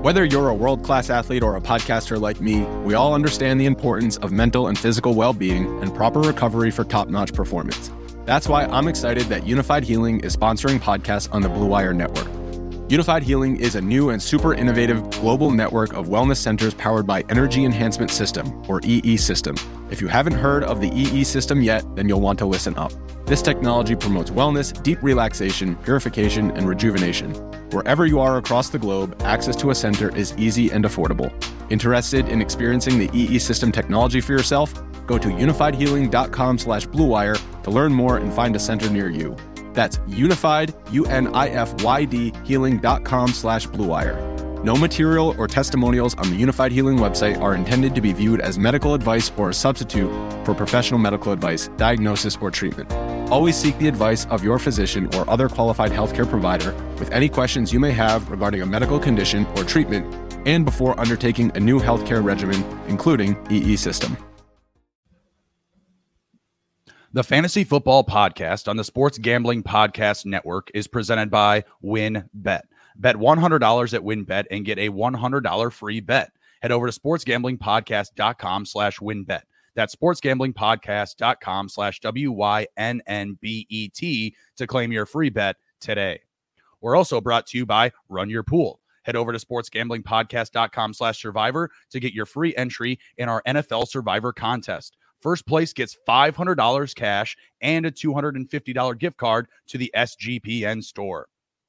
Whether you're a world-class athlete or a podcaster like me, we all understand the importance of mental and physical well-being and proper recovery for top-notch performance. That's why I'm excited that Unified Healing is sponsoring podcasts on the Blue Wire Network. Unified Healing is a new and super innovative global network of wellness centers powered by Energy Enhancement System, or EE System. If you haven't heard of the EE System yet, then you'll want to listen up. This technology promotes wellness, deep relaxation, purification, and rejuvenation. Wherever you are across the globe, access to a center is easy and affordable. Interested in experiencing the EE System technology for yourself? Go to unifiedhealing.com/bluewire to learn more and find a center near you. That's unified, UNIFYD, healing.com/bluewire. No material or testimonials on the Unified Healing website are intended to be viewed as medical advice or a substitute for professional medical advice, diagnosis, or treatment. Always seek the advice of your physician or other qualified healthcare provider with any questions you may have regarding a medical condition or treatment and before undertaking a new healthcare regimen, including EE System. The Fantasy Football Podcast on the Sports Gambling Podcast Network is presented by WynnBET. Bet $100 at WynnBET and get a $100 free bet. Head over to sportsgamblingpodcast.com/WynnBET. That's sportsgamblingpodcast.com/WYNNBET to claim your free bet today. We're also brought to you by Run Your Pool. Head over to sportsgamblingpodcast.com/survivor to get your free entry in our NFL Survivor contest. First place gets $500 cash and a $250 gift card to the SGPN store.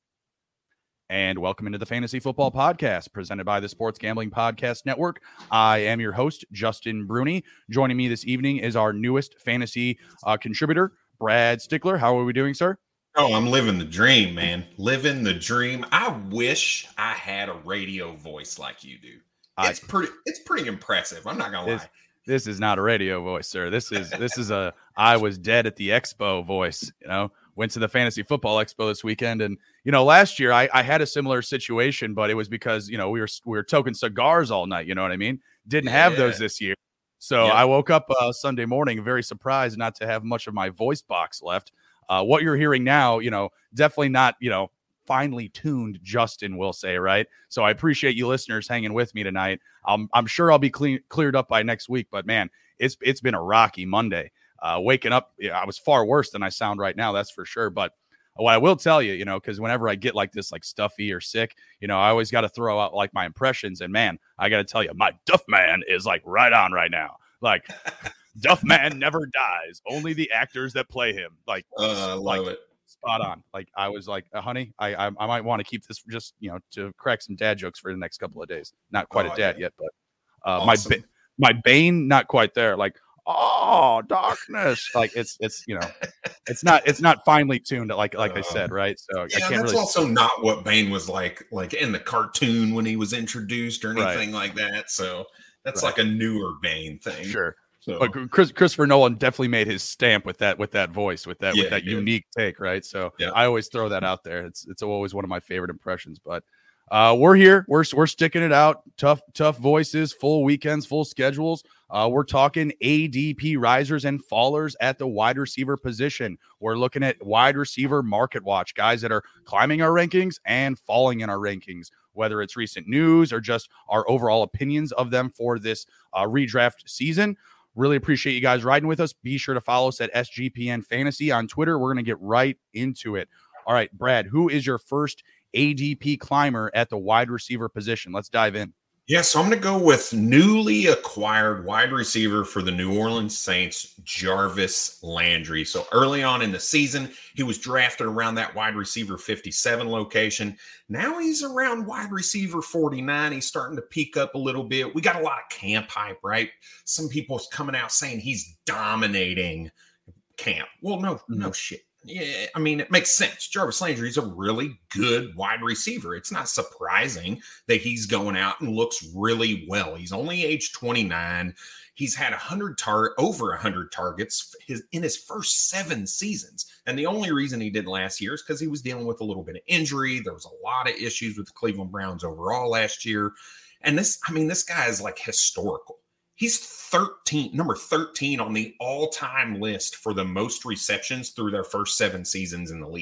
And welcome into the Fantasy Football Podcast, presented by the Sports Gambling Podcast Network. I am your host, Justin Bruni. Joining me this evening is our newest fantasy contributor, Brad Stickler. How are we doing, sir? Oh, I'm living the dream, man. Living the dream. I wish I had a radio voice like you do. It's pretty impressive. I'm not gonna lie. This is not a radio voice, sir. This is a I was dead at the expo voice. Went to the Fantasy Football Expo this weekend, and last year I had a similar situation, but it was because we were toking cigars all night. You know what I mean? Didn't have those this year, so I woke up Sunday morning very surprised not to have much of my voice box left. What you're hearing now, definitely not finely tuned, Justin will say, right? So I appreciate you listeners hanging with me tonight. I'm sure I'll be cleared up by next week, but man, it's been a rocky Monday. Waking up, I was far worse than I sound right now, that's for sure. But what I will tell you, because whenever I get like this, like stuffy or sick, I always got to throw out like my impressions. And man, I got to tell you, my Duff Man is like right on right now. Like Duff Man never dies. Only the actors that play him. Like, I love it. Spot on. Like I was like, honey, I might want to keep this just, to crack some dad jokes for the next couple of days. Not quite a dad yet, but awesome. my Bane, not quite there. Like, oh, darkness. Like it's it's not finely tuned like I said, right? So yeah, I can't that's really also not what Bane was like in the cartoon when he was introduced or anything like that. So that's like a newer Bane thing. Sure. So. But Christopher Nolan definitely made his stamp with that voice, with that unique take, right? So I always throw that out there. It's always one of my favorite impressions. But we're here. We're sticking it out. Tough voices, full weekends, full schedules. We're talking ADP risers and fallers at the wide receiver position. We're looking at wide receiver market watch, guys that are climbing our rankings and falling in our rankings, whether it's recent news or just our overall opinions of them for this redraft season. Really appreciate you guys riding with us. Be sure to follow us at SGPN Fantasy on Twitter. We're going to get right into it. All right, Brad, who is your first ADP climber at the wide receiver position? Let's dive in. Yeah, so I'm going to go with newly acquired wide receiver for the New Orleans Saints, Jarvis Landry. So early on in the season, he was drafted around that wide receiver 57 location. Now he's around wide receiver 49. He's starting to peak up a little bit. We got a lot of camp hype, right? Some people coming out saying he's dominating camp. Well, no shit. Yeah, I mean, it makes sense. Jarvis Landry is a really good wide receiver. It's not surprising that he's going out and looks really well. He's only age 29. He's had over 100 targets in his first 7 seasons. And the only reason he didn't last year is because he was dealing with a little bit of injury. There was a lot of issues with the Cleveland Browns overall last year. And this guy is like historical. He's number 13 on the all-time list for the most receptions through their first 7 seasons in the league.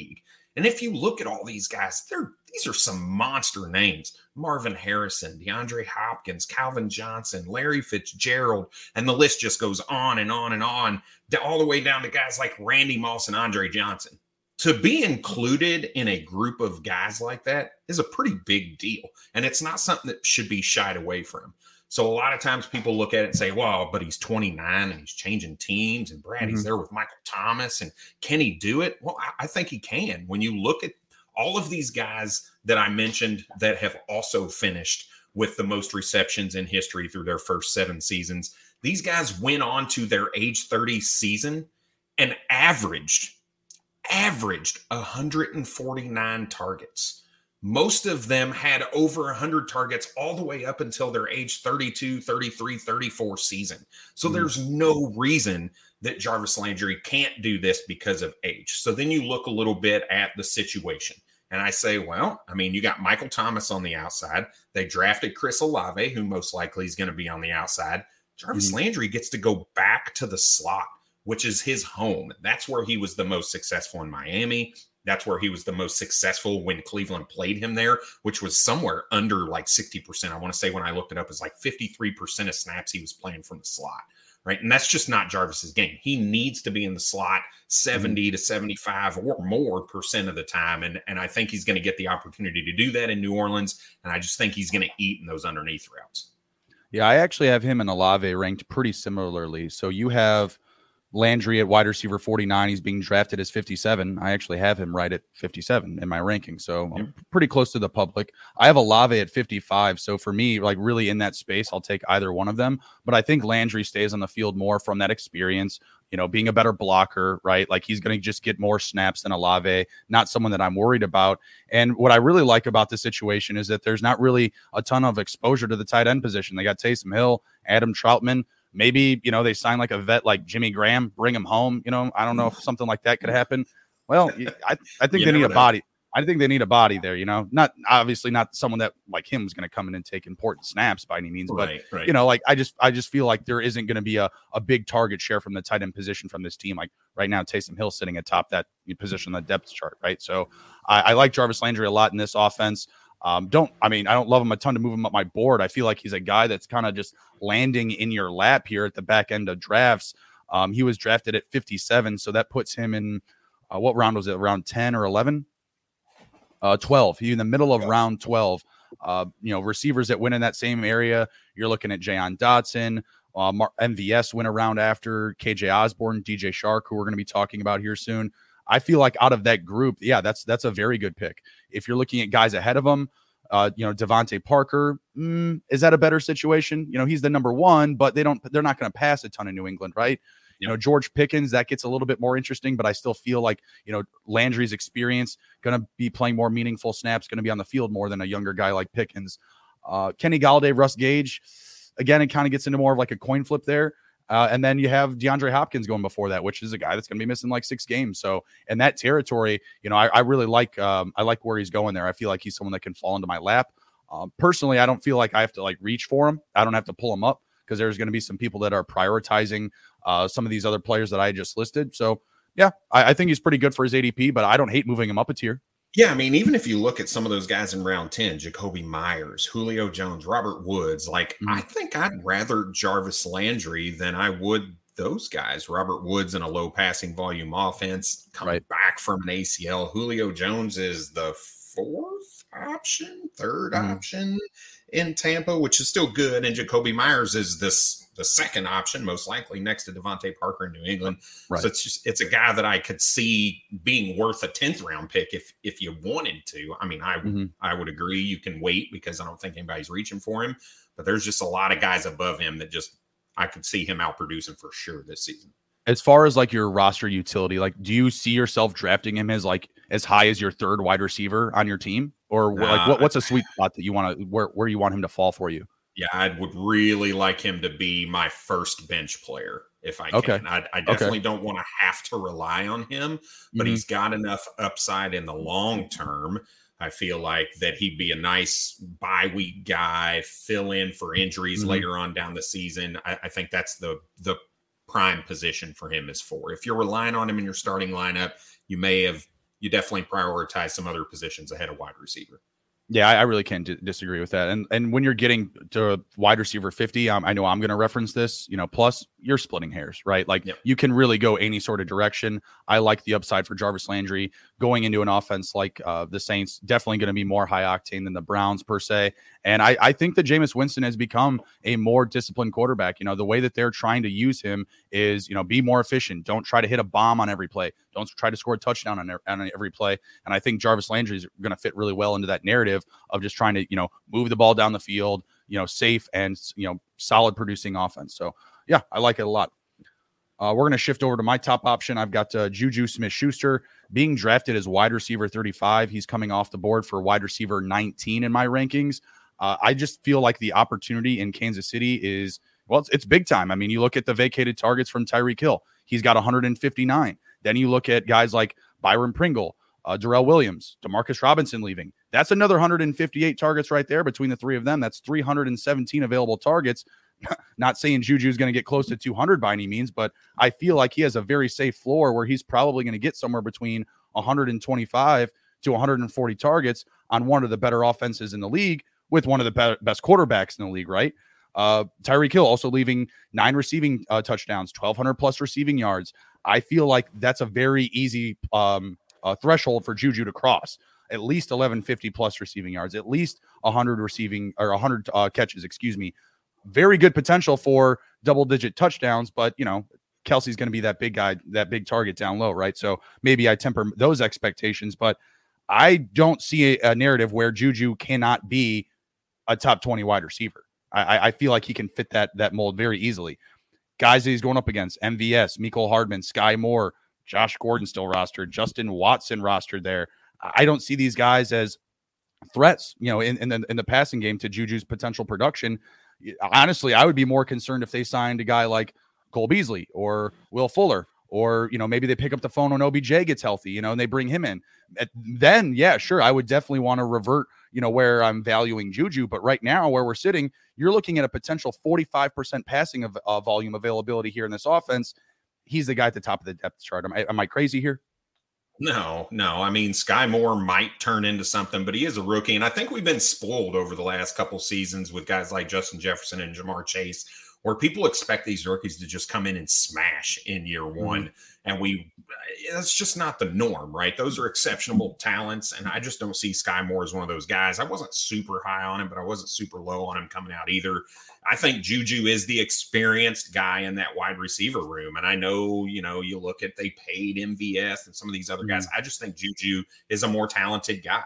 And if you look at all these guys, these are some monster names. Marvin Harrison, DeAndre Hopkins, Calvin Johnson, Larry Fitzgerald, and the list just goes on and on and on, all the way down to guys like Randy Moss and Andre Johnson. To be included in a group of guys like that is a pretty big deal. And it's not something that should be shied away from. So a lot of times people look at it and say, well, but he's 29 and he's changing teams, and Brady's there with Michael Thomas, and can he do it? Well, I think he can. When you look at all of these guys that I mentioned that have also finished with the most receptions in history through their first 7 seasons, these guys went on to their age 30 season and averaged 149 targets. Most of them had over 100 targets all the way up until their age 32, 33, 34 season. So there's no reason that Jarvis Landry can't do this because of age. So then you look a little bit at the situation. And I say, well, I mean, you got Michael Thomas on the outside. They drafted Chris Olave, who most likely is going to be on the outside. Jarvis Landry gets to go back to the slot, which is his home. That's where he was the most successful in Miami. That's where he was the most successful when Cleveland played him there, which was somewhere under like 60%. I want to say when I looked it up, it's like 53% of snaps he was playing from the slot, right? And that's just not Jarvis's game. He needs to be in the slot 70 to 75 or more % of the time. And I think he's going to get the opportunity to do that in New Orleans. And I just think he's going to eat in those underneath routes. Yeah, I actually have him and Olave ranked pretty similarly. So you have Landry at wide receiver 49. He's being drafted as 57. I actually have him right at 57 in my ranking. So I'm pretty close to the public. I have Olave at 55. So for me, like really in that space, I'll take either one of them. But I think Landry stays on the field more from that experience, you know, being a better blocker, right? Like he's going to just get more snaps than Olave, not someone that I'm worried about. And what I really like about this situation is that there's not really a ton of exposure to the tight end position. They got Taysom Hill, Adam Troutman. Maybe, you know, they sign like a vet like Jimmy Graham, bring him home. You know, I don't know if something like that could happen. Well, I think they need a body. I think they need a body there, you know, not obviously not someone that like him is going to come in and take important snaps by any means. But, you know, like I just feel like there isn't going to be a big target share from the tight end position from this team. Like right now, Taysom Hill sitting atop that position on the depth chart. Right. So I like Jarvis Landry a lot in this offense. I don't love him a ton to move him up my board. I feel like he's a guy that's kind of just landing in your lap here at the back end of drafts. He was drafted at 57. So that puts him in what round was it? Round 10 or 11? 12. He's in the middle of round 12. Receivers that win in that same area. You're looking at Jahan Dotson, MVS went around after KJ Osborne, DJ Chark, who we're going to be talking about here soon. I feel like out of that group, yeah, that's a very good pick. If you're looking at guys ahead of him, Devontae Parker, is that a better situation? You know, he's the number one, but they're not going to pass a ton in New England, right? You know, George Pickens, that gets a little bit more interesting, but I still feel like, you know, Landry's experience going to be playing more meaningful snaps, going to be on the field more than a younger guy like Pickens. Kenny Golladay, Russ Gage, again, it kind of gets into more of like a coin flip there. And then you have DeAndre Hopkins going before that, which is a guy that's going to be missing like 6 games. So in that territory, you know, I really like where he's going there. I feel like he's someone that can fall into my lap. Personally, I don't feel like I have to like reach for him. I don't have to pull him up because there's going to be some people that are prioritizing some of these other players that I just listed. So yeah, I think he's pretty good for his ADP, but I don't hate moving him up a tier. Yeah, I mean, even if you look at some of those guys in round 10, Jacoby Myers, Julio Jones, Robert Woods, I think I'd rather Jarvis Landry than I would those guys. Robert Woods in a low passing volume offense, coming back from an ACL. Julio Jones is the third option in Tampa, which is still good. And Jacoby Myers is the second option, most likely next to Devontae Parker in New England. Right. So it's a guy that I could see being worth a 10th round pick if you wanted to. I mean, I would agree you can wait because I don't think anybody's reaching for him, but there's just a lot of guys above him that just I could see him outproducing for sure this season. As far as like your roster utility, like do you see yourself drafting him as like as high as your third wide receiver on your team? Or like what's a sweet spot that you want to where you want him to fall for you? Yeah, I would really like him to be my first bench player if I can. I definitely don't want to have to rely on him, but he's got enough upside in the long term. I feel like that he'd be a nice bye week guy, fill in for injuries later on down the season. I think that's the prime position for him is 4. If you're relying on him in your starting lineup, you may have you definitely prioritize some other positions ahead of wide receiver. Yeah, I really can't disagree with that. And when you're getting to wide receiver 50, I know I'm going to reference this, plus you're splitting hairs, right? Like You can really go any sort of direction. I like the upside for Jarvis Landry going into an offense like the Saints, definitely going to be more high octane than the Browns per se. And I think that Jameis Winston has become a more disciplined quarterback. The way that they're trying to use him is, be more efficient. Don't try to hit a bomb on every play. Don't try to score a touchdown on every play. And I think Jarvis Landry is going to fit really well into that narrative of just trying to, move the ball down the field, safe and, solid producing offense. So, yeah, I like it a lot. We're going to shift over to my top option. I've got Juju Smith-Schuster being drafted as wide receiver 35. He's coming off the board for wide receiver 19 in my rankings. I just feel like the opportunity in Kansas City is, it's big time. I mean, you look at the vacated targets from Tyreek Hill. He's got 159. Then you look at guys like Byron Pringle, Darrell Williams, Demarcus Robinson leaving. That's another 158 targets right there between the three of them. That's 317 available targets. Not saying Juju is going to get close to 200 by any means, but I feel like he has a very safe floor where he's probably going to get somewhere between 125 to 140 targets on one of the better offenses in the league with one of the best quarterbacks in the league, right? Tyreek Hill also leaving 9 receiving touchdowns, 1,200 plus receiving yards. I feel like that's a very easy threshold for Juju to cross. At least 1,150 plus receiving yards, at least 100 receiving or 100 catches, Very good potential for double-digit touchdowns, but, Kelsey's going to be that big guy, that big target down low, right? So maybe I temper those expectations, but I don't see a narrative where Juju cannot be a top 20 wide receiver. I feel like he can fit that mold very easily. Guys that he's going up against, MVS, Mecole Hardman, Sky Moore, Josh Gordon still rostered, Justin Watson rostered there. I don't see these guys as threats, in the passing game to Juju's potential production. Honestly, I would be more concerned if they signed a guy like Cole Beasley or Will Fuller, or, maybe they pick up the phone when OBJ gets healthy, and they bring him in. Then, yeah, sure, I would definitely want to revert, where I'm valuing Juju. But right now, where we're sitting, you're looking at a potential 45% passing of volume availability here in this offense. He's the guy at the top of the depth chart. Am I crazy here? No. I mean, Sky Moore might turn into something, but he is a rookie. And I think we've been spoiled over the last couple seasons with guys like Justin Jefferson and Jamar Chase, where people expect these rookies to just come in and smash in year one. And that's just not the norm, right? Those are exceptional talents. And I just don't see Sky Moore as one of those guys. I wasn't super high on him, but I wasn't super low on him coming out either. I think Juju is the experienced guy in that wide receiver room. And I know, you look at, they paid MVS and some of these other guys. I just think Juju is a more talented guy.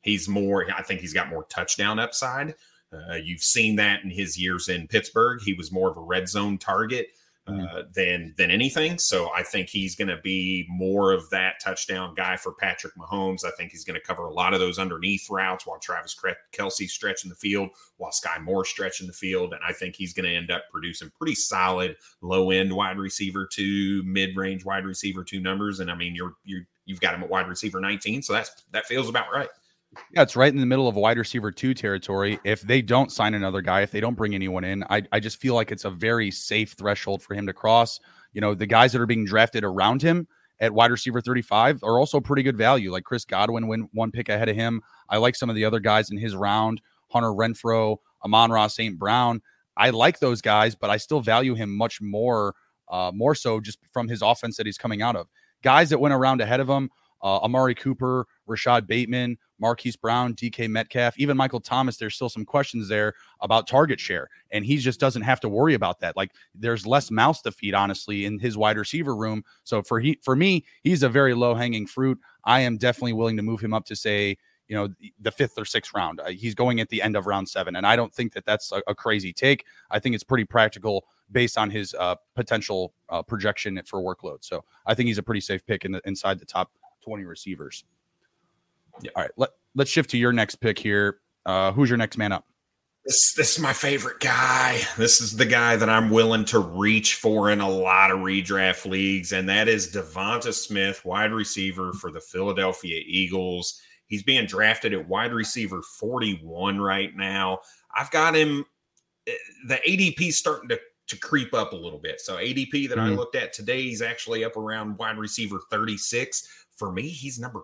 I think he's got more touchdown upside. You've seen that in his years in Pittsburgh. He was more of a red zone target than anything. So I think he's going to be more of that touchdown guy for Patrick Mahomes. I think he's going to cover a lot of those underneath routes while Travis Kelce's stretching the field, while Sky Moore's stretching the field. And I think he's going to end up producing pretty solid low-end wide receiver 2, mid-range wide receiver 2 numbers. And I mean, you've got him at wide receiver 19. So that feels about right. Yeah, it's right in the middle of wide receiver 2 territory. If they don't sign another guy, if they don't bring anyone in, I just feel like it's a very safe threshold for him to cross. The guys that are being drafted around him at wide receiver 35 are also pretty good value. Like Chris Godwin went 1 pick ahead of him. I like some of the other guys in his round, Hunter Renfrow, Amon-Ra St. Brown. I like those guys, but I still value him much more so just from his offense that he's coming out of. Guys that went around ahead of him, Amari Cooper, Rashad Bateman, Marquise Brown, DK Metcalf, even Michael Thomas. There's still some questions there about target share, and he just doesn't have to worry about that. Like, there's less mouths to feed, honestly, in his wide receiver room. So for me, he's a very low hanging fruit. I am definitely willing to move him up to, say, the 5th or 6th round. He's going at the end of round 7, and I don't think that that's a crazy take. I think it's pretty practical based on his potential projection for workload. So I think he's a pretty safe pick inside the top 20 receivers. Yeah. All right, let's shift to your next pick here. Who's your next man up? This is my favorite guy. This is the guy that I'm willing to reach for in a lot of redraft leagues, and that is Devonta Smith, wide receiver for the Philadelphia Eagles. He's being drafted at wide receiver 41 right now. I've got him. The ADP starting to creep up a little bit. So ADP that I looked at today, he's actually up around wide receiver 36. For me, he's number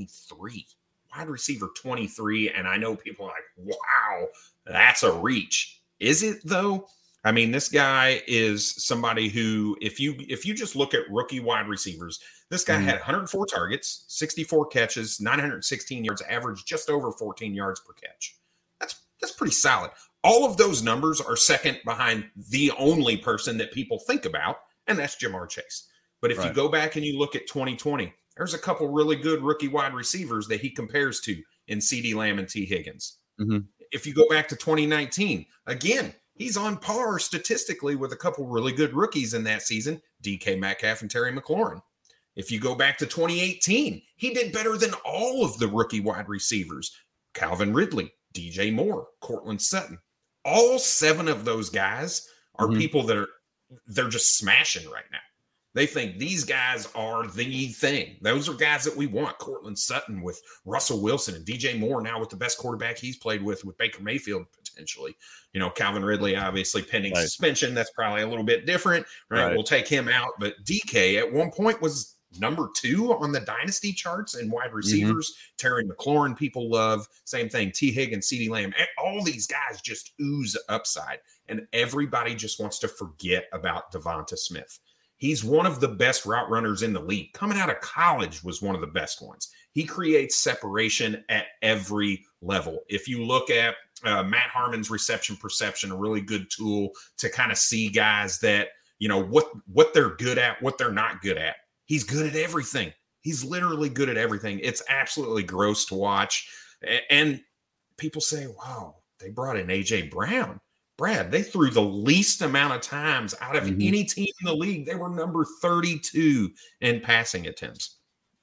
23, wide receiver 23. And I know people are like, wow, that's a reach. Is it though? I mean, this guy is somebody who, if you just look at rookie wide receivers, this guy had 104 targets, 64 catches, 916 yards, average just over 14 yards per catch. That's pretty solid. All of those numbers are second behind the only person that people think about, and that's Ja'Marr Chase. But if you go back and you look at 2020, there's a couple really good rookie wide receivers that he compares to in CeeDee Lamb and T. Higgins. If you go back to 2019, again, he's on par statistically with a couple really good rookies in that season, DK Metcalf and Terry McLaurin. If you go back to 2018, he did better than all of the rookie wide receivers, Calvin Ridley, DJ Moore, Cortland Sutton. All 7 of those guys are people that they're just smashing right now. They think these guys are the thing. Those are guys that we want. Cortland Sutton with Russell Wilson and DJ Moore now with the best quarterback he's played with Baker Mayfield potentially. You know, Calvin Ridley obviously pending suspension. That's probably a little bit different, right? We'll take him out. But DK at one point was number 2 on the dynasty charts and wide receivers. Terry McLaurin, people love. Same thing. T. Higgins, CeeDee Lamb. All these guys just ooze upside. And everybody just wants to forget about Devonta Smith. He's one of the best route runners in the league. Coming out of college was one of the best ones. He creates separation at every level. If you look at Matt Harmon's reception perception, a really good tool to kind of see guys that, you know, what they're good at, what they're not good at. He's good at everything. He's literally good at everything. It's absolutely gross to watch. And people say, wow, they brought in A.J. Brown. Brad, they threw the least amount of times out of any team in the league. They were number 32 in passing attempts.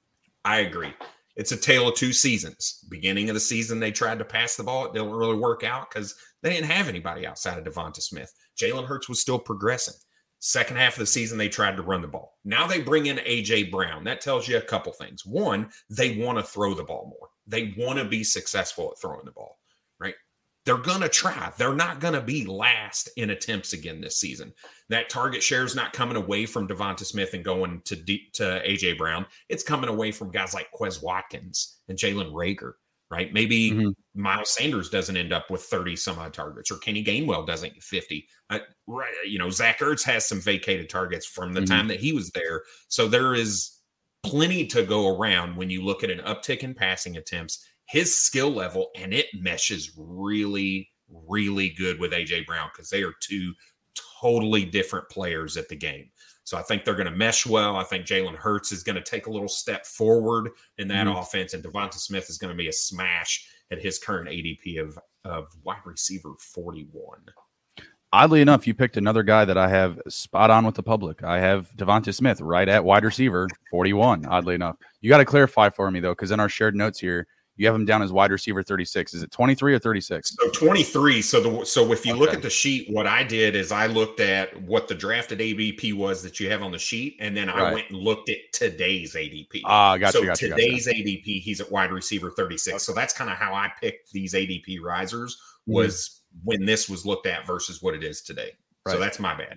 I agree. It's a tale of 2 seasons. Beginning of the season, they tried to pass the ball. It didn't really work out because they didn't have anybody outside of Devonta Smith. Jalen Hurts was still progressing. Second half of the season, they tried to run the ball. Now they bring in A.J. Brown. That tells you a couple things. One, they want to throw the ball more. They want to be successful at throwing the ball, right? They're going to try. They're not going to be last in attempts again this season. That target share is not coming away from Devonta Smith and going to A.J. Brown. It's coming away from guys like Quez Watkins and Jalen Reagor, right? Maybe Miles Sanders doesn't end up with 30 some odd targets, or Kenny Gainwell doesn't get 50. You know, Zach Ertz has some vacated targets from the time that he was there. So there is plenty to go around when you look at an uptick in passing attempts, his skill level, and it meshes really, really good with A.J. Brown because they are 2 totally different players at the game. So I think they're going to mesh well. I think Jalen Hurts is going to take a little step forward in that offense, and Devonta Smith is going to be a smash at his current ADP of wide receiver 41. Oddly enough, you picked another guy that I have spot on with the public. I have Devonta Smith right at wide receiver 41, oddly enough. You got to clarify for me, though, because in our shared notes here, you have him down as wide receiver 36. Is it 23 or 36? So 23. So if you look at the sheet, what I did is I looked at what the drafted ADP was that you have on the sheet, and then I went and looked at today's ADP. Gotcha. Today's ADP, he's at wide receiver 36. So that's kind of how I picked these ADP risers was when this was looked at versus what it is today. So that's my bad.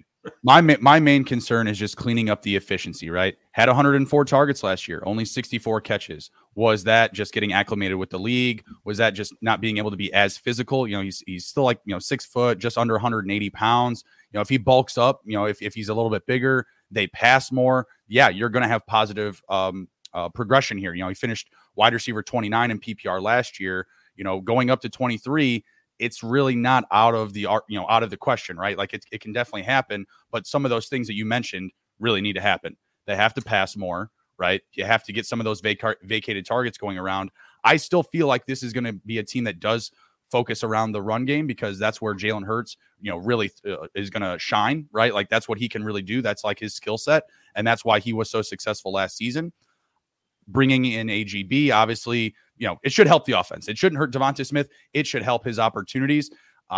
My main concern is just cleaning up the efficiency, right? Had 104 targets last year, only 64 catches. Was that just getting acclimated with the league? Was that just not being able to be as physical? You know, he's still like, 6 foot, just under 180 pounds. You know, if he bulks up, if he's a little bit bigger, they pass more. Yeah, you're going to have positive progression here. He finished wide receiver 29 in PPR last year. Going up to 23, it's really not out of the question, right? Like it can definitely happen, but some of those things that you mentioned really need to happen. They have to pass more, right? You have to get some of those vacated targets going around. I still feel like this is going to be a team that does focus around the run game because that's where Jalen Hurts, really is going to shine, right? Like that's what he can really do. That's like his skill set. And that's why he was so successful last season. Bringing in AGB, obviously, it should help the offense. It shouldn't hurt Devonta Smith. It should help his opportunities.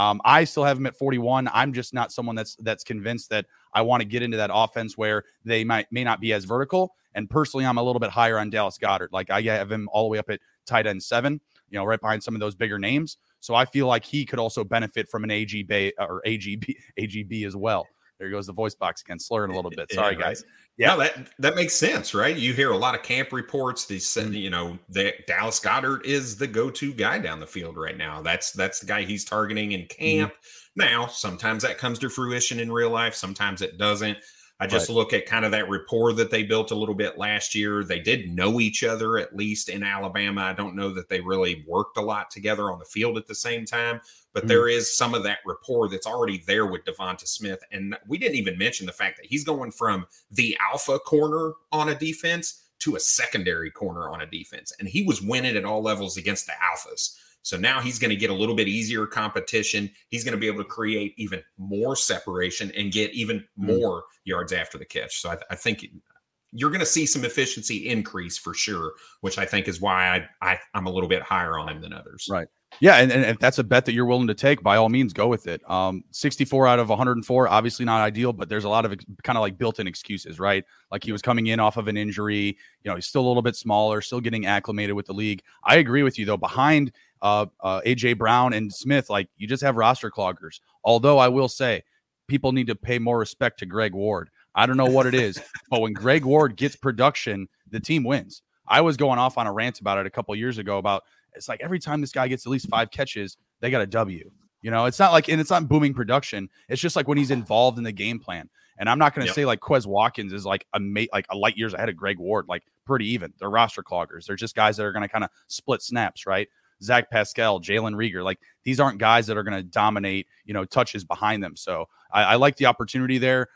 I still have him at 41. I'm just not someone that's convinced that I want to get into that offense where they may not be as vertical. And personally, I'm a little bit higher on Dallas Goedert. Like I have him all the way up at tight end 7, right behind some of those bigger names. So I feel like he could also benefit from an AGB as well. There goes the voice box again, slurring a little bit. Sorry, yeah, right. guys. Yeah, no, that makes sense, right? You hear a lot of camp reports. These, that Dallas Goedert is the go-to guy down the field right now. That's the guy he's targeting in camp. Now, sometimes that comes to fruition in real life. Sometimes it doesn't. I just look at kind of that rapport that they built a little bit last year. They did know each other, at least in Alabama. I don't know that they really worked a lot together on the field at the same time, but there is some of that rapport that's already there with Devonta Smith. And we didn't even mention the fact that he's going from the alpha corner on a defense to a secondary corner on a defense. And he was winning at all levels against the alphas. So now he's going to get a little bit easier competition. He's going to be able to create even more separation and get even more yards after the catch. So I think you're going to see some efficiency increase for sure, which I think is why I'm a little bit higher on him than others. Right. Yeah, and if that's a bet that you're willing to take, by all means, go with it. 64 out of 104, obviously not ideal, but there's a lot of kind of like built-in excuses, right? Like he was coming in off of an injury. He's still a little bit smaller, still getting acclimated with the league. I agree with you, though. Behind A.J. Brown and Smith, like you just have roster cloggers. Although I will say people need to pay more respect to Greg Ward. I don't know what it is, but when Greg Ward gets production, the team wins. I was going off on a rant about it a couple years ago about it's like every time this guy gets at least 5 catches, they got a W. It's not like, and it's not booming production. It's just like when he's involved in the game plan. And I'm not going to say like Quez Watkins is like a light years ahead of Greg Ward, like pretty even. They're roster cloggers. They're just guys that are going to kind of split snaps, right? Zach Pascal, Jalen Reagor, like these aren't guys that are going to dominate, touches behind them. So I like the opportunity there.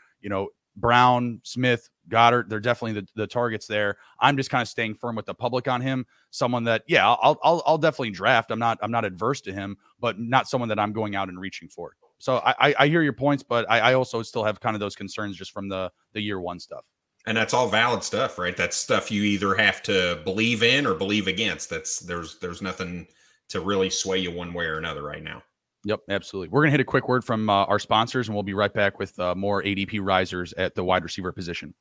Brown, Smith, Goddard, they're definitely the targets there. I'm just kind of staying firm with the public on him. Someone that, I'll definitely draft. I'm not adverse to him, but not someone that I'm going out and reaching for. So I hear your points, but I also still have kind of those concerns just from the year one stuff. And that's all valid stuff, right? That's stuff you either have to believe in or believe against. There's nothing to really sway you one way or another right now. Yep, absolutely. We're going to hit a quick word from our sponsors, and we'll be right back with more ADP risers at the wide receiver position.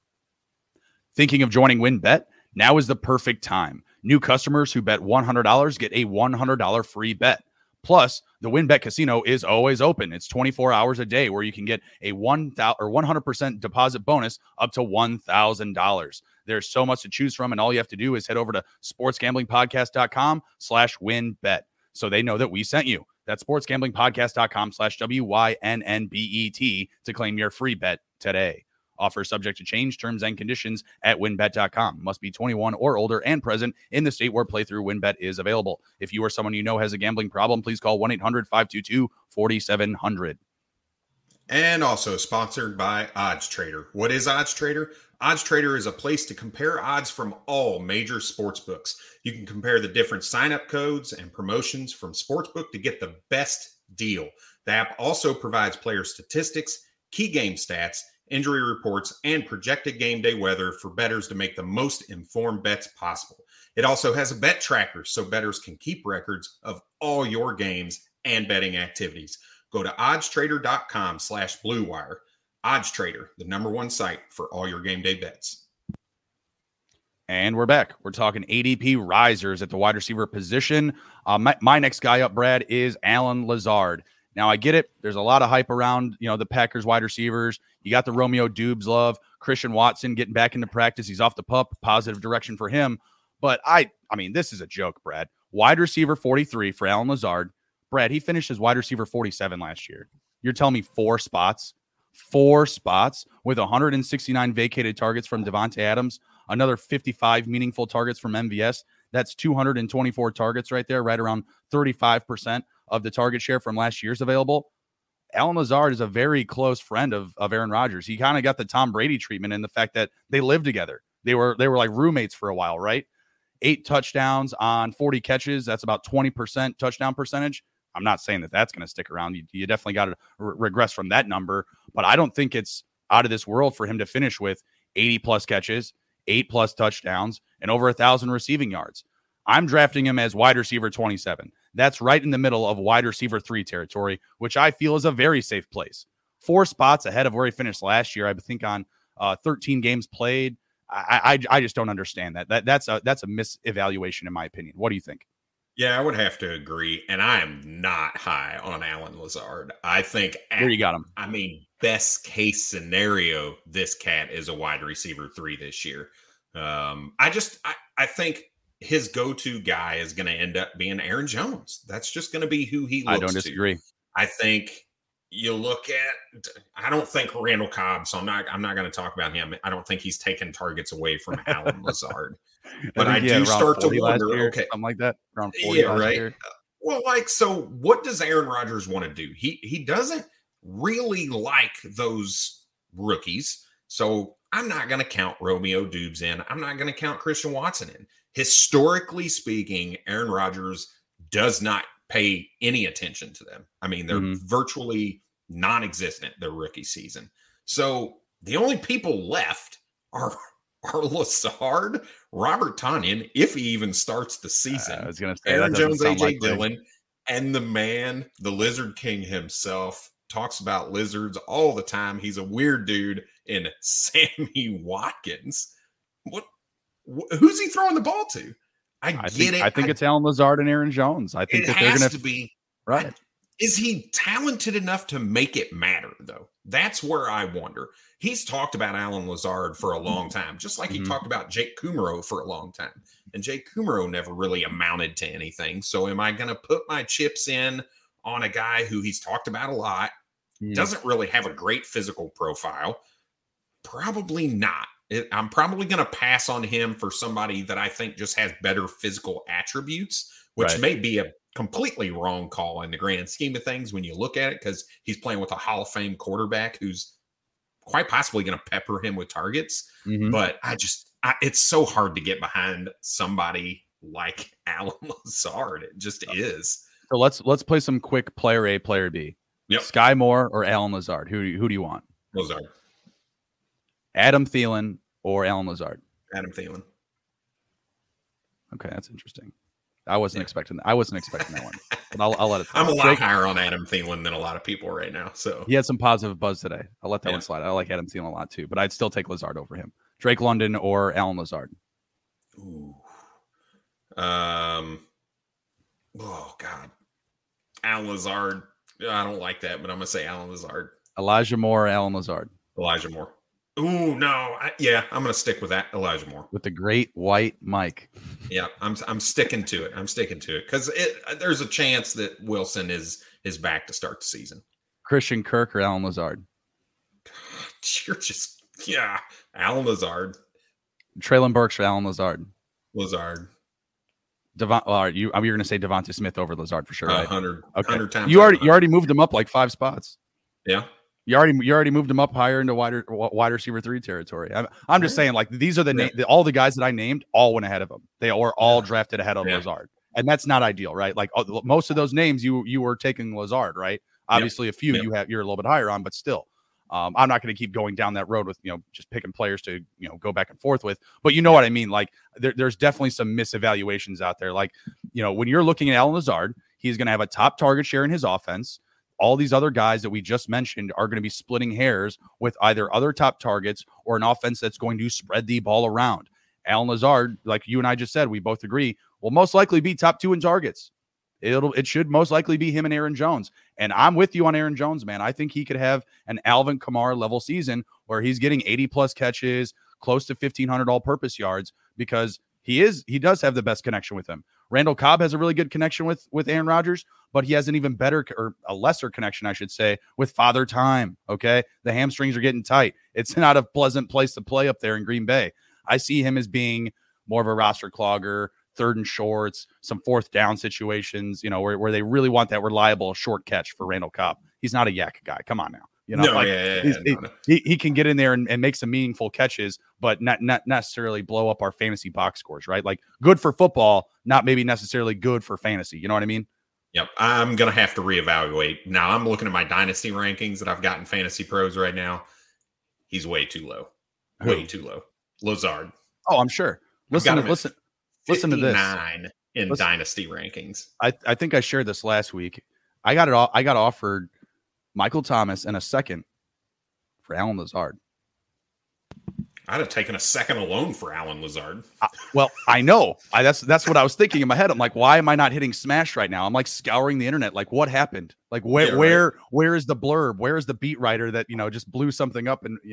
Thinking of joining WynnBET? Now is the perfect time. New customers who bet $100 get a $100 free bet. Plus, the WynnBET Casino is always open. It's 24 hours a day where you can get a 100% deposit bonus up to $1,000. There's so much to choose from, and all you have to do is head over to sportsgamblingpodcast.com/WynnBET so they know that we sent you. That's sportsgamblingpodcast.com/WYNNBET to claim your free bet today. Offer subject to change, terms and conditions at wynnbet.com. Must be 21 or older and present in the state where playthrough WynnBET is available. If you or someone you know has a gambling problem, please call 1-800-522-4700. And also sponsored by OddsTrader. What is OddsTrader? OddsTrader is a place to compare odds from all major sportsbooks. You can compare the different sign-up codes and promotions from sportsbook to get the best deal. The app also provides player statistics, key game stats, injury reports, and projected game day weather for bettors to make the most informed bets possible. It also has a bet tracker so bettors can keep records of all your games and betting activities. Go to oddstrader.com/Blue Wire. OddsTrader, the #1 site for all your game day bets. And we're back. We're talking ADP risers at the wide receiver position. My next guy up, Brad, is Allen Lazard. Now, I get it. There's a lot of hype around, the Packers wide receivers. You got the Romeo Dubes love. Christian Watson getting back into practice. He's off the pup. Positive direction for him. But I mean, this is a joke, Brad. Wide receiver 43 for Allen Lazard. Brad, he finished as wide receiver 47 last year. You're telling me 4 spots with 169 vacated targets from Devontae Adams, another 55 meaningful targets from MVS. That's 224 targets right there, right around 35% of the target share from last year's available. Allen Lazard is a very close friend of Aaron Rodgers. He kind of got the Tom Brady treatment in the fact that they lived together. They were like roommates for a while, right? 8 touchdowns on 40 catches. That's about 20% touchdown percentage. I'm not saying that that's going to stick around. You definitely got to regress from that number, but I don't think it's out of this world for him to finish with 80 plus catches, 8 plus touchdowns, and over 1,000 receiving yards. I'm drafting him as wide receiver 27. That's right in the middle of wide receiver 3 territory, which I feel is a very safe place. 4 spots ahead of where he finished last year, I think, on 13 games played. I just don't understand that. That's a misevaluation in my opinion. What do you think? Yeah, I would have to agree. And I am not high on Allen Lazard. I think where you got him. I mean, best case scenario, this cat is a wide receiver 3 this year. I think his go-to guy is going to end up being Aaron Jones. That's just going to be who he looks to. I don't disagree. I think you look at, I don't think Randall Cobb, so I'm not going to talk about him. I don't think he's taking targets away from Allen Lazard. But I do start to wonder, okay. Something like that. Around 40 last year. Well, so what does Aaron Rodgers want to do? He doesn't really like those rookies. So I'm not going to count Romeo Doubs in. I'm not going to count Christian Watson in. Historically speaking, Aaron Rodgers does not pay any attention to them. I mean, they're virtually non-existent their rookie season. So the only people left are Lazard, Robert Tonyan, if he even starts the season. I was going to say Aaron Jones, AJ Dillon, and the man, the Lizard King himself, talks about lizards all the time. He's a weird dude in Sammy Watkins. Who's he throwing the ball to? I think it's Allen Lazard and Aaron Jones. I think that they're going to be right. Is he talented enough to make it matter, though? That's where I wonder. He's talked about Allen Lazard for a long time, just like he talked about Jake Kumerow for a long time. And Jake Kumerow never really amounted to anything. So am I going to put my chips in on a guy who he's talked about a lot, doesn't really have a great physical profile? Probably not. I'm probably going to pass on him for somebody that I think just has better physical attributes, which may be a completely wrong call in the grand scheme of things when you look at it, because he's playing with a Hall of Fame quarterback who's quite possibly going to pepper him with targets. But it's so hard to get behind somebody like Allen Lazard. It just is. So let's play some quick player A, player B. Yep. Sky Moore or Allen Lazard? Who do you want? Lazard. Adam Thielen or Allen Lazard? Adam Thielen. Okay, that's interesting. I wasn't expecting that. I wasn't expecting that one. But I'll let it. I'm a lot higher on Adam Thielen than a lot of people right now. So he had some positive buzz today. I'll let that one slide. I like Adam Thielen a lot too, but I'd still take Lazard over him. Drake London or Allen Lazard? Ooh. Oh God. Allen Lazard. I don't like that, but I'm gonna say Allen Lazard. Elijah Moore or Allen Lazard? Elijah Moore. Ooh, no. I'm going to stick with that. Elijah Moore. With the great white Mike. Yeah, I'm sticking to it. Because there's a chance that Wilson is back to start the season. Christian Kirk or Allen Lazard? God, you're just, Allen Lazard. Treylon Burks or Allen Lazard? Lazard. You're going to say Devonta Smith over Lazard for sure, right? 100 times. You already moved him up like 5 spots. Yeah. You already moved him up higher into wide receiver 3 territory. I'm just saying, like, these are all the guys that I named all went ahead of him. They were all drafted ahead of Lazard, and that's not ideal, right? Like most of those names, you were taking Lazard, right? Obviously, a few you're a little bit higher on, but still, I'm not going to keep going down that road with just picking players to go back and forth with. But you know what I mean? Like there's definitely some misevaluations out there. Like when you're looking at Allen Lazard, he's going to have a top target share in his offense. All these other guys that we just mentioned are going to be splitting hairs with either other top targets or an offense that's going to spread the ball around. Allen Lazard, like you and I just said, we both agree, will most likely be top 2 in targets. It should most likely be him and Aaron Jones. And I'm with you on Aaron Jones, man. I think he could have an Alvin Kamara level season where he's getting 80+ catches, close to 1,500 all-purpose yards, because he does have the best connection with him. Randall Cobb has a really good connection with Aaron Rodgers, but he has an even better, or a lesser connection, I should say, with Father Time. Okay. The hamstrings are getting tight. It's not a pleasant place to play up there in Green Bay. I see him as being more of a roster clogger, 3rd and shorts, some 4th down situations, where they really want that reliable short catch for Randall Cobb. He's not a yak guy. Come on now. He can get in there and make some meaningful catches, but not necessarily blow up our fantasy box scores, right? Like good for football, not maybe necessarily good for fantasy. You know what I mean? Yep. I'm going to have to reevaluate. Now I'm looking at my dynasty rankings that I've got in Fantasy Pros right now. He's way too low. Way too low. Lazard. Oh, I'm sure. Listen to this. In dynasty rankings. I think I shared this last week. I got offered Michael Thomas and a second for Allen Lazard. I'd have taken a second alone for Allen Lazard. Well, I know. That's what I was thinking in my head. I'm like, why am I not hitting smash right now? I'm like scouring the internet. Like, what happened? Like, where is the blurb? Where is the beat writer that just blew something up? And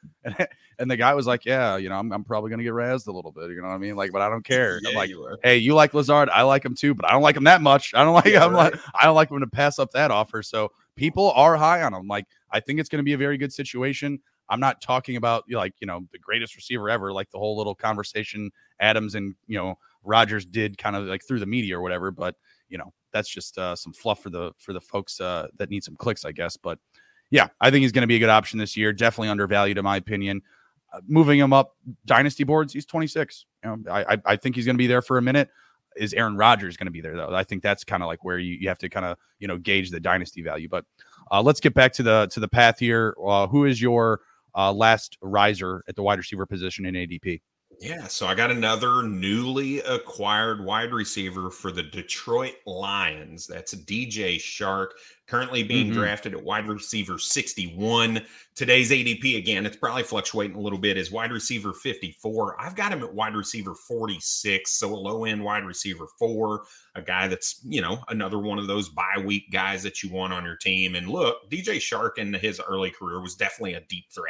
and the guy was like, yeah, I'm probably gonna get razzed a little bit. You know what I mean? Like, but I don't care. Yeah, I'm like, hey, you like Lazard? I like him too, but I don't like him that much. I don't like. I don't like him to pass up that offer. So people are high on him. Like, I think it's gonna be a very good situation. I'm not talking about the greatest receiver ever, like the whole little conversation Adams and Rodgers did kind of like through the media or whatever. But that's just some fluff for the folks that need some clicks, I guess. But yeah, I think he's going to be a good option this year. Definitely undervalued in my opinion. Moving him up dynasty boards, he's 26. I think he's going to be there for a minute. Is Aaron Rodgers going to be there though? I think that's kind of like where you have to kind of gauge the dynasty value. But let's get back to the path here. Who is your last riser at the wide receiver position in ADP? Yeah, so I got another newly acquired wide receiver for the Detroit Lions. That's DJ Chark, currently being drafted at wide receiver 61. Today's ADP, again, it's probably fluctuating a little bit, is wide receiver 54. I've got him at wide receiver 46, so a low-end wide receiver 4, a guy that's, another one of those bye-week guys that you want on your team. And look, DJ Chark in his early career was definitely a deep threat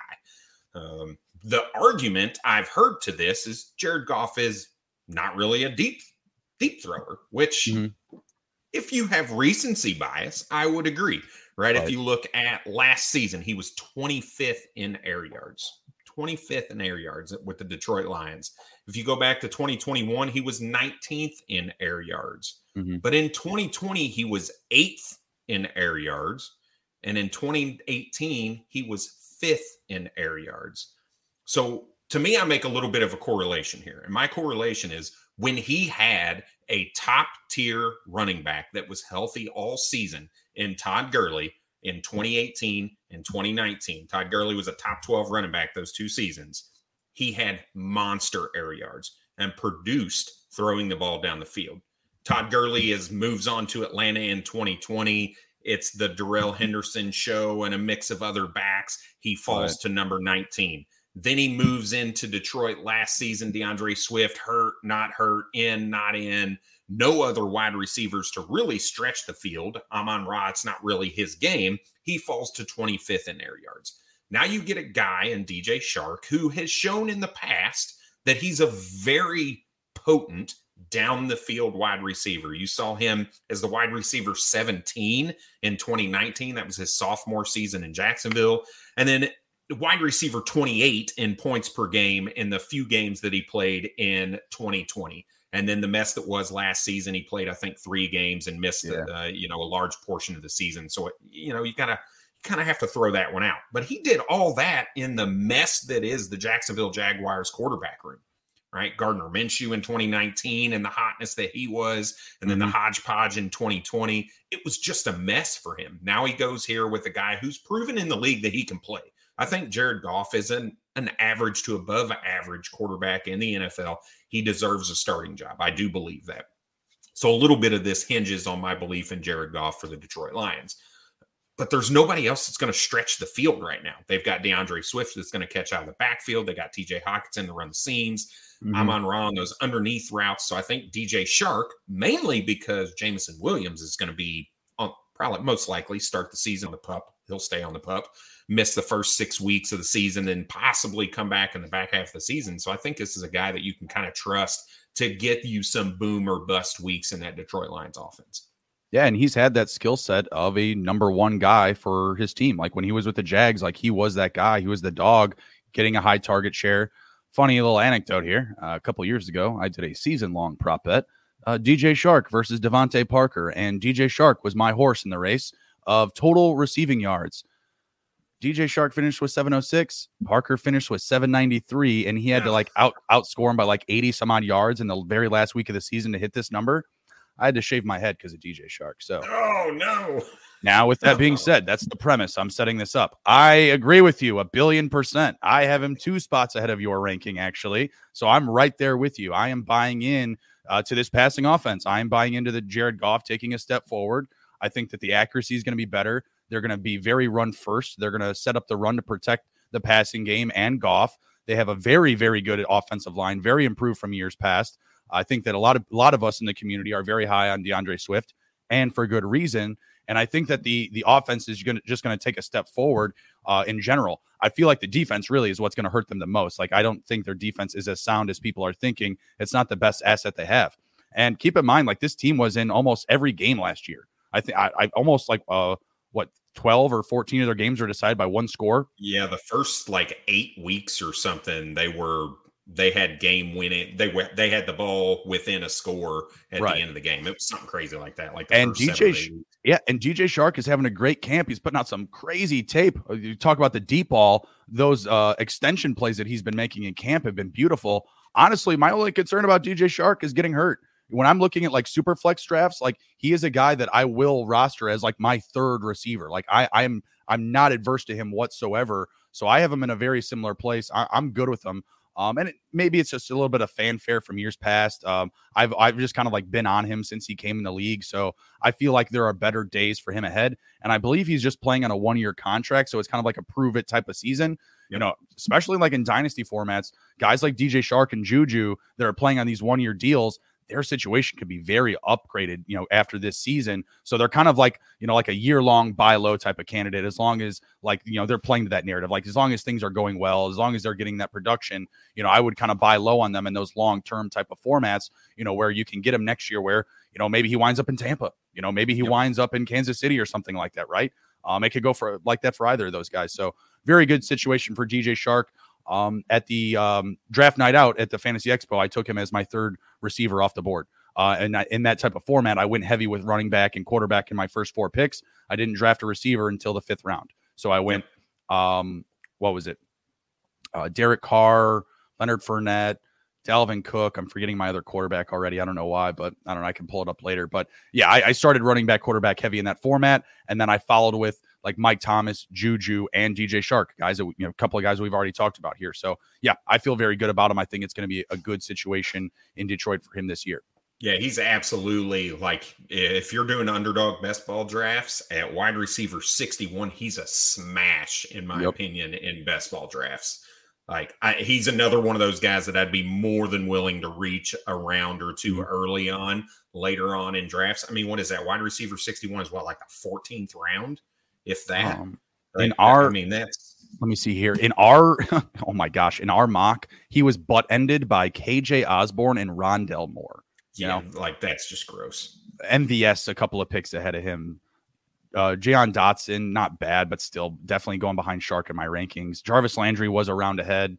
guy. The argument I've heard to this is Jared Goff is not really a deep thrower, which if you have recency bias, I would agree, right? If you look at last season, he was 25th in air yards, 25th in air yards with the Detroit Lions. If you go back to 2021, he was 19th in air yards. But in 2020, he was 8th in air yards. And in 2018, he was 5th in air yards. So to me, I make a little bit of a correlation here. And my correlation is when he had a top tier running back that was healthy all season in Todd Gurley in 2018 and 2019. Todd Gurley was a top 12 running back those 2 seasons. He had monster air yards and produced throwing the ball down the field. Todd Gurley moves on to Atlanta in 2020. It's the Darrell Henderson show and a mix of other backs. He falls to number 19. Then he moves into Detroit last season. DeAndre Swift, hurt, not hurt, in, not in. No other wide receivers to really stretch the field. Amon-Ra, it's not really his game. He falls to 25th in air yards. Now you get a guy in DJ Chark who has shown in the past that he's a very potent down the field wide receiver. You saw him as the wide receiver 17 in 2019. That was his sophomore season in Jacksonville. And then wide receiver 28 in points per game in the few games that he played in 2020. And then the mess that was last season, he played, I think, 3 games and missed, a large portion of the season. So, you kind of have to throw that one out. But he did all that in the mess that is the Jacksonville Jaguars quarterback room, right? Gardner Minshew in 2019 and the hotness that he was, and then the hodgepodge in 2020. It was just a mess for him. Now he goes here with a guy who's proven in the league that he can play. I think Jared Goff is an average to above average quarterback in the NFL. He deserves a starting job. I do believe that. So a little bit of this hinges on my belief in Jared Goff for the Detroit Lions. But there's nobody else that's going to stretch the field right now. They've got DeAndre Swift that's going to catch out of the backfield. They got TJ Hockenson to run the seams. Amon-Ra on those underneath routes. So I think DJ Chark, mainly because Jameson Williams is going to be probably most likely start the season on the pup. He'll stay on the pup. Miss the first 6 weeks of the season and possibly come back in the back half of the season. So I think this is a guy that you can kind of trust to get you some boom or bust weeks in that Detroit Lions offense. Yeah, and he's had that skill set of a number 1 guy for his team. Like when he was with the Jags, like he was that guy. He was the dog getting a high target share. Funny little anecdote here. A couple years ago, I did a season-long prop bet. DJ Chark versus Devontae Parker. And DJ Chark was my horse in the race of total receiving yards. DJ Chark finished with 706. Parker finished with 793, and he had to outscore him by 80 some odd yards in the very last week of the season to hit this number. I had to shave my head because of DJ Chark. So, oh no. Now, with that being said, that's the premise. I'm setting this up. I agree with you 1,000,000,000%. I have him 2 spots ahead of your ranking, actually. So I'm right there with you. I am buying in to this passing offense. I am buying into the Jared Goff taking a step forward. I think that the accuracy is going to be better. They're going to be very run first. They're going to set up the run to protect the passing game and Goff. They have a very, very good offensive line, very improved from years past. I think that a lot of us in the community are very high on DeAndre Swift, and for good reason. And I think that the offense is just going to take a step forward in general. I feel like the defense really is what's going to hurt them the most. Like, I don't think their defense is as sound as people are thinking. It's not the best asset they have. And keep in mind, like, this team was in almost every game last year. I think I almost like 12 or 14 of their games were decided by one score. Yeah, the first like 8 weeks or something, they had game winning. They had the ball within a score at the end of the game. It was something crazy like that. Like, and DJ Shark is having a great camp. He's putting out some crazy tape. You talk about the deep ball; those extension plays that he's been making in camp have been beautiful. Honestly, my only concern about DJ Shark is getting hurt. When I'm looking at like super flex drafts, like, he is a guy that I will roster as like my third receiver. Like, I'm not adverse to him whatsoever. So I have him in a very similar place. I'm good with him. And maybe it's just a little bit of fanfare from years past. I've just kind of like been on him since he came in the league. So I feel like there are better days for him ahead. And I believe he's just playing on a 1-year contract. So it's kind of like a prove it type of season, you know, especially like in dynasty formats, guys like DJ Shark and Juju that are playing on these 1-year deals, their situation could be very upgraded, you know, after this season. So they're kind of like, you know, like a year-long buy low type of candidate, as long as, like, you know, they're playing to that narrative. Like, as long as things are going well, as long as they're getting that production, you know, I would kind of buy low on them in those long-term type of formats, you know, where you can get him next year, where, you know, maybe he winds up in Tampa, you know, maybe he winds up in Kansas City or something like that, right? It could go for like that for either of those guys. So very good situation for DJ Shark. At the draft night out at the Fantasy Expo, I took him as my third receiver off the board. And in that type of format, I went heavy with running back and quarterback in my first 4 picks. I didn't draft a receiver until the 5th round. So I went, what was it? Derek Carr, Leonard Fournette, Dalvin Cook. I'm forgetting my other quarterback already. I don't know why, but I don't know. I can pull it up later. But yeah, I started running back, quarterback heavy in that format. And then I followed with like Mike Thomas, Juju, and DJ Shark, guys that, you know, a couple of guys we've already talked about here. So yeah, I feel very good about him. I think it's going to be a good situation in Detroit for him this year. Yeah, he's absolutely, like, if you're doing underdog best ball drafts at wide receiver 61, he's a smash, in my opinion, in best ball drafts. Like, he's another one of those guys that I'd be more than willing to reach a round or two early on, later on in drafts. I mean, what is that? Wide receiver 61 is what, like a 14th round, if that? Like, let me see here. In our, oh my gosh, in our mock, he was butt ended by KJ Osborne and Rondell Moore. You know, like, that's just gross. MVS a couple of picks ahead of him. Jahan Dotson, not bad, but still definitely going behind Shark in my rankings. Jarvis Landry was a round ahead.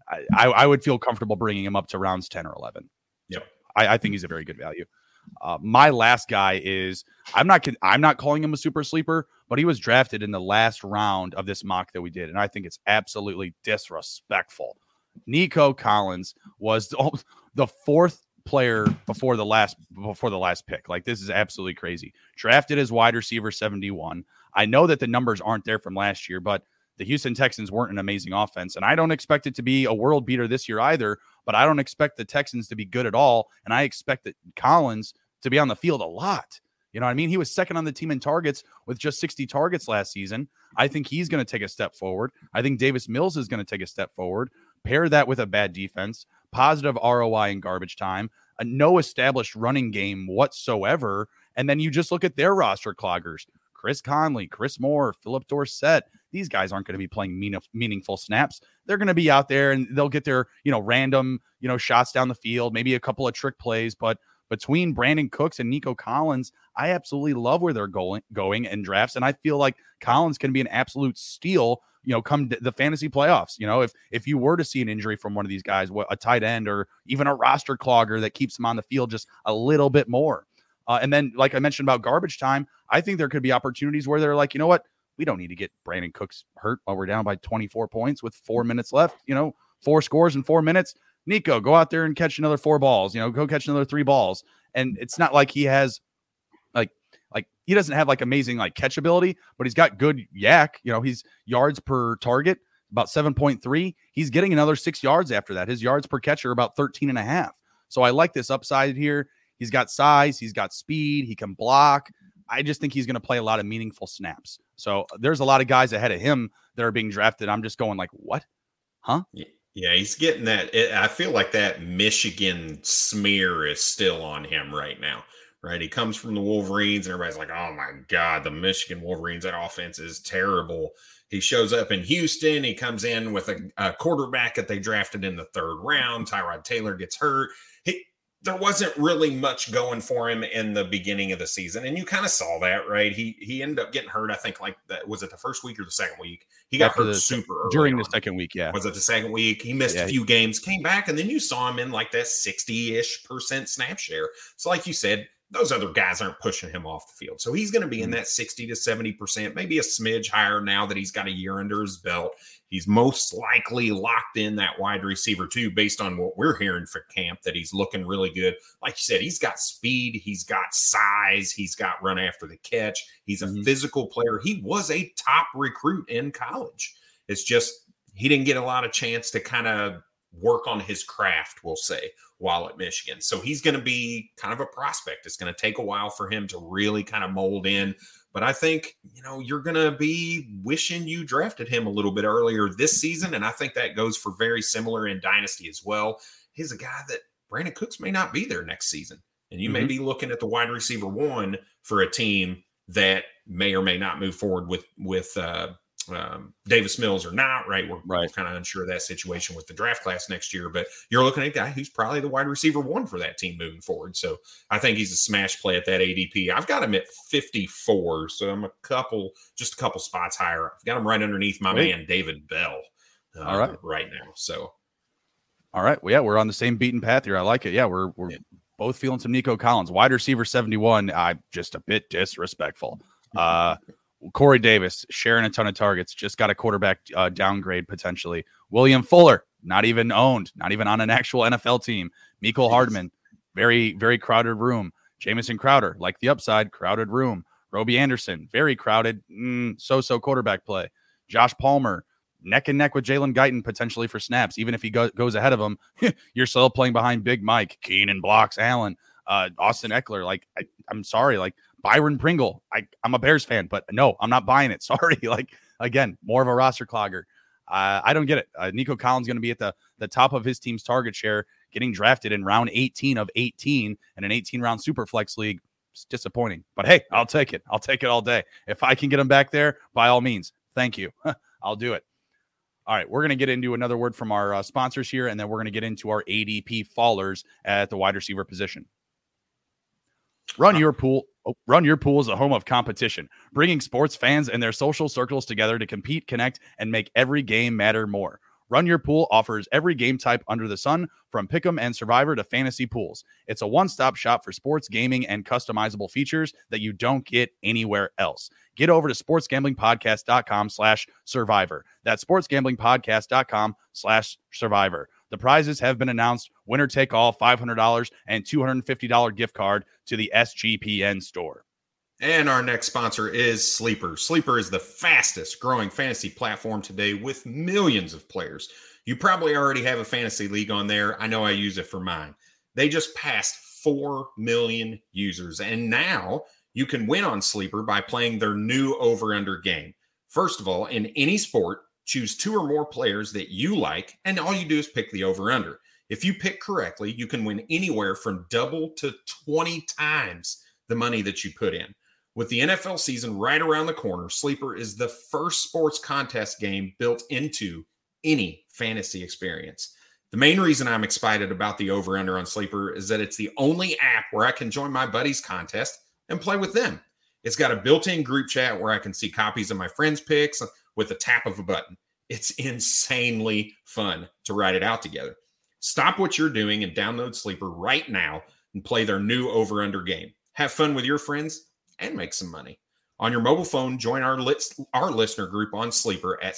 I would feel comfortable bringing him up to rounds 10 or 11. Yep. I think he's a very good value. My last guy is, I'm not calling him a super sleeper, but he was drafted in the last round of this mock that we did, and I think it's absolutely disrespectful. Nico Collins was the 4th player before the last pick. Like, this is absolutely crazy. Drafted as wide receiver 71. I know that the numbers aren't there from last year, but the Houston Texans weren't an amazing offense, and I don't expect it to be a world beater this year either, but I don't expect the Texans to be good at all, and I expect that Collins to be on the field a lot. You know what I mean? He was second on the team in targets with just 60 targets last season. I think he's going to take a step forward. I think Davis Mills is going to take a step forward. Pair that with a bad defense, positive ROI in garbage time, no established running game whatsoever, and then you just look at their roster cloggers. Chris Conley, Chris Moore, Philip Dorsett. These guys aren't going to be playing meaningful snaps. They're going to be out there and they'll get their, you know, random, you know, shots down the field, maybe a couple of trick plays. But between Brandon Cooks and Nico Collins, I absolutely love where they're going in drafts. And I feel like Collins can be an absolute steal, you know, come the fantasy playoffs. You know, if you were to see an injury from one of these guys, a tight end or even a roster clogger that keeps them on the field just a little bit more. And then, like I mentioned about garbage time, I think there could be opportunities where they're like, you know what? We don't need to get Brandon Cooks hurt while we're down by 24 points with 4 minutes left. You know, 4 scores in 4 minutes. Nico, go out there and catch another 4 balls. You know, go catch another 3 balls. And it's not like he has like he doesn't have like amazing like catch ability, but he's got good yak. You know, he's yards per target about 7.3. He's getting another 6 yards after that. His yards per catch are about 13.5. So I like this upside here. He's got size. He's got speed. He can block. I just think he's going to play a lot of meaningful snaps. So there's a lot of guys ahead of him that are being drafted. I'm just going like, what? Huh? Yeah, he's getting that. I feel like that Michigan smear is still on him right now, right? He comes from the Wolverines, and everybody's like, oh my God, the Michigan Wolverines, that offense is terrible. He shows up in Houston. He comes in with a quarterback that they drafted in the third round. Tyrod Taylor gets hurt. There wasn't really much going for him in the beginning of the season. And you kind of saw that, right? He ended up getting hurt, I think, like that. Was it the first week or the second week? He got hurt super early during the second week, yeah. Was it the second week? He missed a few games, came back, and then you saw him in like that 60-ish% snap share. So like you said, those other guys aren't pushing him off the field. So he's going to be in that 60 to 70%, maybe a smidge higher now that he's got a year under his belt. He's most likely locked in that wide receiver too, based on what we're hearing for camp, that he's looking really good. Like you said, he's got speed, he's got size, he's got run after the catch. He's a physical player. He was a top recruit in college. It's just he didn't get a lot of chance to kind of work on his craft, we'll say, while at Michigan. So he's going to be kind of a prospect. It's going to take a while for him to really kind of mold in. But I think, you're going to be wishing you drafted him a little bit earlier this season. And I think that goes for very similar in Dynasty as well. He's a guy that Brandon Cooks may not be there next season. And you may be looking at the wide receiver one for a team that may or may not move forward with Davis Mills or not, right? We're kind of unsure of that situation with the draft class next year, but you're looking at a guy who's probably the wide receiver one for that team moving forward. So I think he's a smash play at that ADP. I've got him at 54, so I'm just a couple spots higher. I've got him right underneath my man David Bell right now. So, all right, well, yeah, we're on the same beaten path here. I like it. Yeah, we're both feeling some Nico Collins. Wide receiver 71, just a bit disrespectful. Corey Davis sharing a ton of targets, just got a quarterback downgrade potentially. William Fuller, not even owned, not even on an actual NFL team. Mecole Hardman, very, very crowded room. Jamison Crowder, like the upside, crowded room. Robbie Anderson, very crowded, so-so quarterback play. Josh Palmer, neck and neck with Jalen Guyton potentially for snaps. Even if he goes ahead of him, you're still playing behind Big Mike, Keenan blocks Allen, Austin Eckler. Like, I'm sorry, like, Byron Pringle. I'm a Bears fan, but no, I'm not buying it. Sorry. Like, again, more of a roster clogger. I don't get it. Nico Collins going to be at the top of his team's target share, getting drafted in round 18 of 18 in an 18-round super flex league. It's disappointing, but hey, I'll take it. I'll take it all day. If I can get him back there, by all means, thank you. I'll do it. All right, we're going to get into another word from our sponsors here, and then we're going to get into our ADP fallers at the wide receiver position. Run Your Pool is a home of competition, bringing sports fans and their social circles together to compete, connect, and make every game matter more. Run Your Pool offers every game type under the sun, from Pick'em and Survivor to fantasy pools. It's a one-stop shop for sports, gaming, and customizable features that you don't get anywhere else. Get over to sportsgamblingpodcast.com/survivor. That's sportsgamblingpodcast.com/survivor. The prizes have been announced. Winner take all, $500 and $250 gift card to the SGPN store. And our next sponsor is Sleeper. Sleeper is the fastest growing fantasy platform today with millions of players. You probably already have a fantasy league on there. I know I use it for mine. They just passed 4 million users. And now you can win on Sleeper by playing their new over-under game. First of all, in any sport, choose 2 or more players that you like, and all you do is pick the over-under. If you pick correctly, you can win anywhere from double to 20 times the money that you put in. With the NFL season right around the corner, Sleeper is the first sports contest game built into any fantasy experience. The main reason I'm excited about the over-under on Sleeper is that it's the only app where I can join my buddies' contest and play with them. It's got a built-in group chat where I can see copies of my friends' picks with a tap of a button. It's insanely fun to write it out together. Stop what you're doing and download Sleeper right now and play their new over-under game. Have fun with your friends and make some money. On your mobile phone, join our listener group on Sleeper at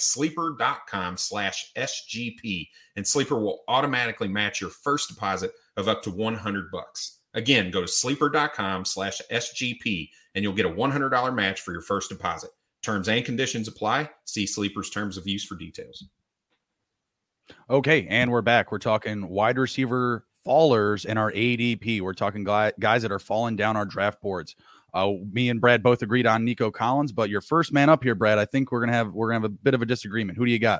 sleeper.com/SGP, and Sleeper will automatically match your first deposit of up to $100. Again, go to sleeper.com/SGP and you'll get a $100 match for your first deposit. Terms and conditions apply. See Sleeper's terms of use for details. Okay, and we're back. We're talking wide receiver fallers in our ADP. We're talking guys that are falling down our draft boards. Me and Brad both agreed on Nico Collins, but your first man up here, Brad, I think we're gonna have a bit of a disagreement. Who do you got?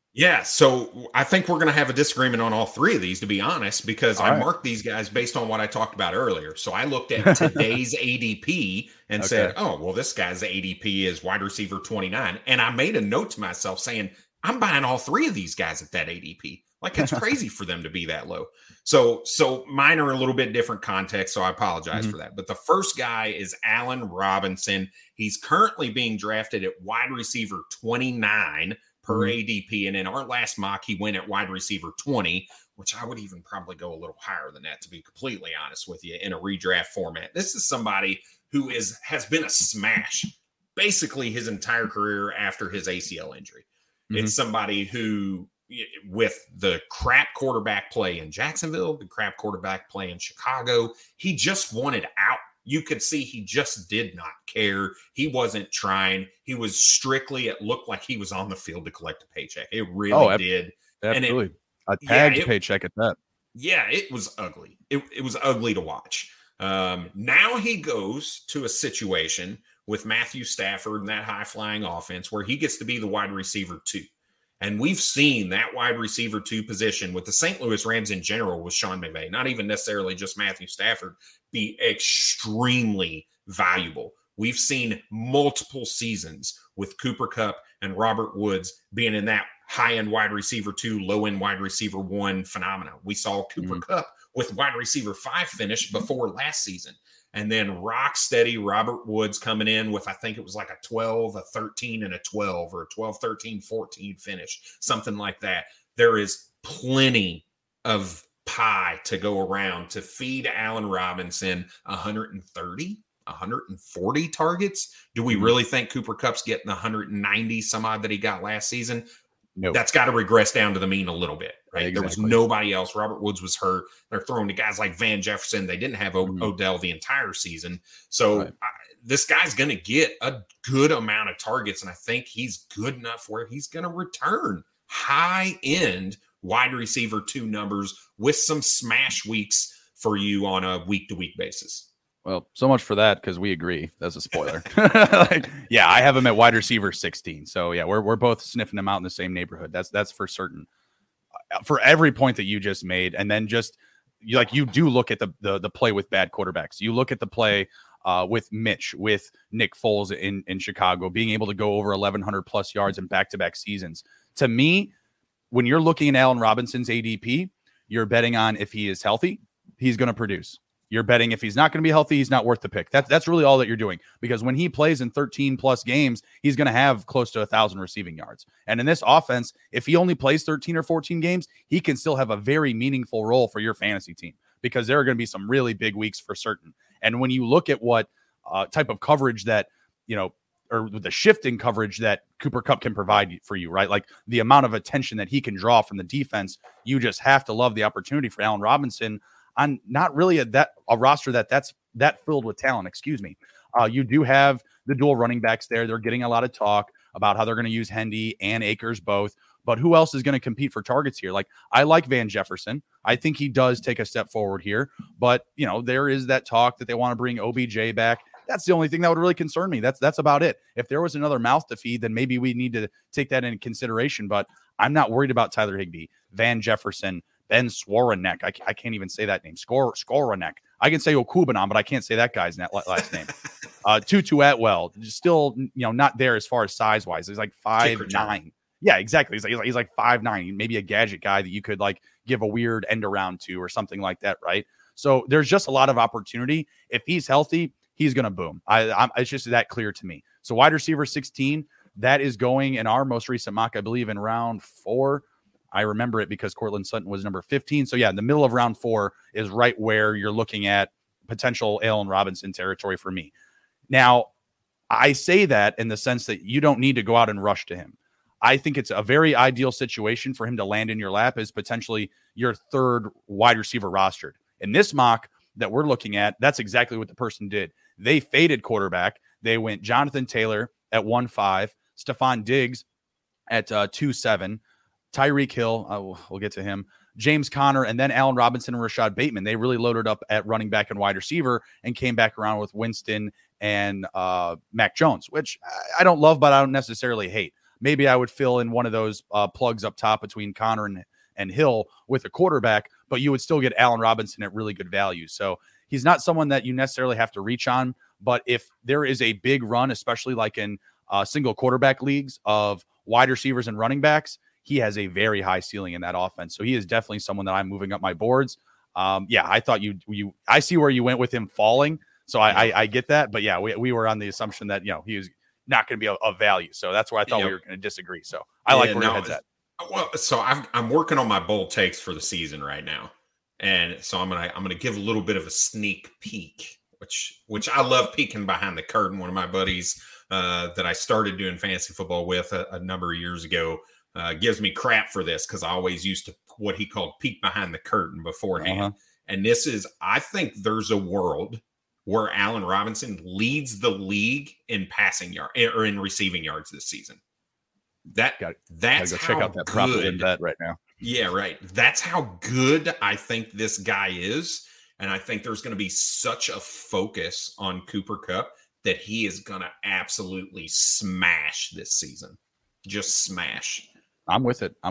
Yeah, so I think we're going to have a disagreement on all three of these, to be honest, because All I right. marked these guys based on what I talked about earlier. So I looked at today's ADP and said, Okay. oh, well, this guy's ADP is wide receiver 29. And I made a note to myself saying, I'm buying all three of these guys at that ADP. Like, it's crazy for them to be that low. So mine are a little bit different context, so I apologize for that. But the first guy is Allen Robinson. He's currently being drafted at wide receiver 29 per ADP. And in our last mock, he went at wide receiver 20, which I would even probably go a little higher than that, to be completely honest with you, in a redraft format. This is somebody who has been a smash basically his entire career after his ACL injury. It's somebody who, with the crap quarterback play in Jacksonville, the crap quarterback play in Chicago, he just wanted out. You could see he just did not care. He wasn't trying. He was strictly, it looked like he was on the field to collect a paycheck. It really did. Absolutely. A tagged paycheck at that. Yeah, it was ugly. It was ugly to watch. Now he goes to a situation with Matthew Stafford and that high-flying offense where he gets to be the wide receiver 2. And we've seen that wide receiver 2 position with the St. Louis Rams in general with Sean McVay, not even necessarily just Matthew Stafford, be extremely valuable. We've seen multiple seasons with Cooper Kupp and Robert Woods being in that high-end wide receiver 2, low-end wide receiver 1 phenomena. We saw Cooper Kupp with wide receiver 5 finish before last season. And then rock steady Robert Woods coming in with, I think it was like a 12, a 13, and a 12, or a 12, 13, 14 finish, something like that. There is plenty of pie to go around to feed Allen Robinson 130, 140 targets. Do we really think Cooper Kupp's getting the 190 some odd that he got last season? No. That's got to regress down to the mean a little bit, right? Exactly. There was nobody else. Robert Woods was hurt. They're throwing to guys like Van Jefferson. They didn't have Odell the entire season. So this guy's going to get a good amount of targets, and I think he's good enough where he's going to return high-end wide receiver 2 numbers with some smash weeks for you on a week-to-week basis. Well, so much for that, because we agree. That's a spoiler. I have him at wide receiver 16. So yeah, we're both sniffing him out in the same neighborhood. That's for certain. For every point that you just made, and then just you do look at the play with bad quarterbacks. You look at the play with Mitch, with Nick Foles in Chicago, being able to go over 1,100 plus yards in back-to-back seasons. To me, when you're looking at Allen Robinson's ADP, you're betting on if he is healthy, he's going to produce. You're betting if he's not going to be healthy, he's not worth the pick. That's really all that you're doing, because when he plays in 13 plus games, he's going to have close to 1,000 receiving yards. And in this offense, if he only plays 13 or 14 games, he can still have a very meaningful role for your fantasy team, because there are going to be some really big weeks for certain. And when you look at what type of coverage that, or the shifting coverage that Cooper Kupp can provide for you, right? Like the amount of attention that he can draw from the defense, you just have to love the opportunity for Allen Robinson on not really a roster that's filled with talent. Excuse me. You do have the dual running backs there. They're getting a lot of talk about how they're going to use Hendy and Akers both, but who else is going to compete for targets here? Like, I like Van Jefferson. I think he does take a step forward here, but there is that talk that they want to bring OBJ back. That's the only thing that would really concern me. That's about it. If there was another mouth to feed, then maybe we need to take that into consideration, but I'm not worried about Tyler Higbee, Van Jefferson, Ben Skowronek. I can't even say that name. Skowronek. I can say Okubanon, but I can't say that guy's last name. Tutu Atwell, still not there as far as size wise. He's like 5'9". Yeah, exactly. He's like 5'9". Maybe a gadget guy that you could like give a weird end around to or something like that, right? So there's just a lot of opportunity. If he's healthy, he's gonna boom. It's just that clear to me. So wide receiver 16, that is going in our most recent mock, I believe, in round 4. I remember it because Cortland Sutton was number 15. So yeah, in the middle of round 4 is right where you're looking at potential Allen Robinson territory for me. Now, I say that in the sense that you don't need to go out and rush to him. I think it's a very ideal situation for him to land in your lap as potentially your third wide receiver rostered. In this mock that we're looking at, that's exactly what the person did. They faded quarterback. They went Jonathan Taylor at 1.5, Stephon Diggs at 2.7, Tyreek Hill, we'll get to him, James Conner, and then Allen Robinson and Rashad Bateman. They really loaded up at running back and wide receiver and came back around with Winston and Mac Jones, which I don't love, but I don't necessarily hate. maybe I would fill in one of those plugs up top between Connor and Hill with a quarterback, but you would still get Allen Robinson at really good value. So he's not someone that you necessarily have to reach on, but if there is a big run, especially like in single quarterback leagues of wide receivers and running backs, he has a very high ceiling in that offense. So he is definitely someone that I'm moving up my boards. I thought I see where you went with him falling. So I get that, but yeah, we were on the assumption that, he was not going to be of value. So that's where I thought we were going to disagree. So I like where your head's at. Well, so I'm working on my bold takes for the season right now. And so I'm gonna give a little bit of a sneak peek, which I love peeking behind the curtain. One of my buddies that I started doing fantasy football with a number of years ago gives me crap for this because I always used to what he called peek behind the curtain beforehand. Uh-huh. And this is, I think there's a world where Allen Robinson leads the league in passing yard or in receiving yards this season. That's go check out that prop in bet right now. Yeah, right. That's how good I think this guy is. And I think there's going to be such a focus on Cooper Kupp that he is going to absolutely smash this season. Just smash. I'm with it.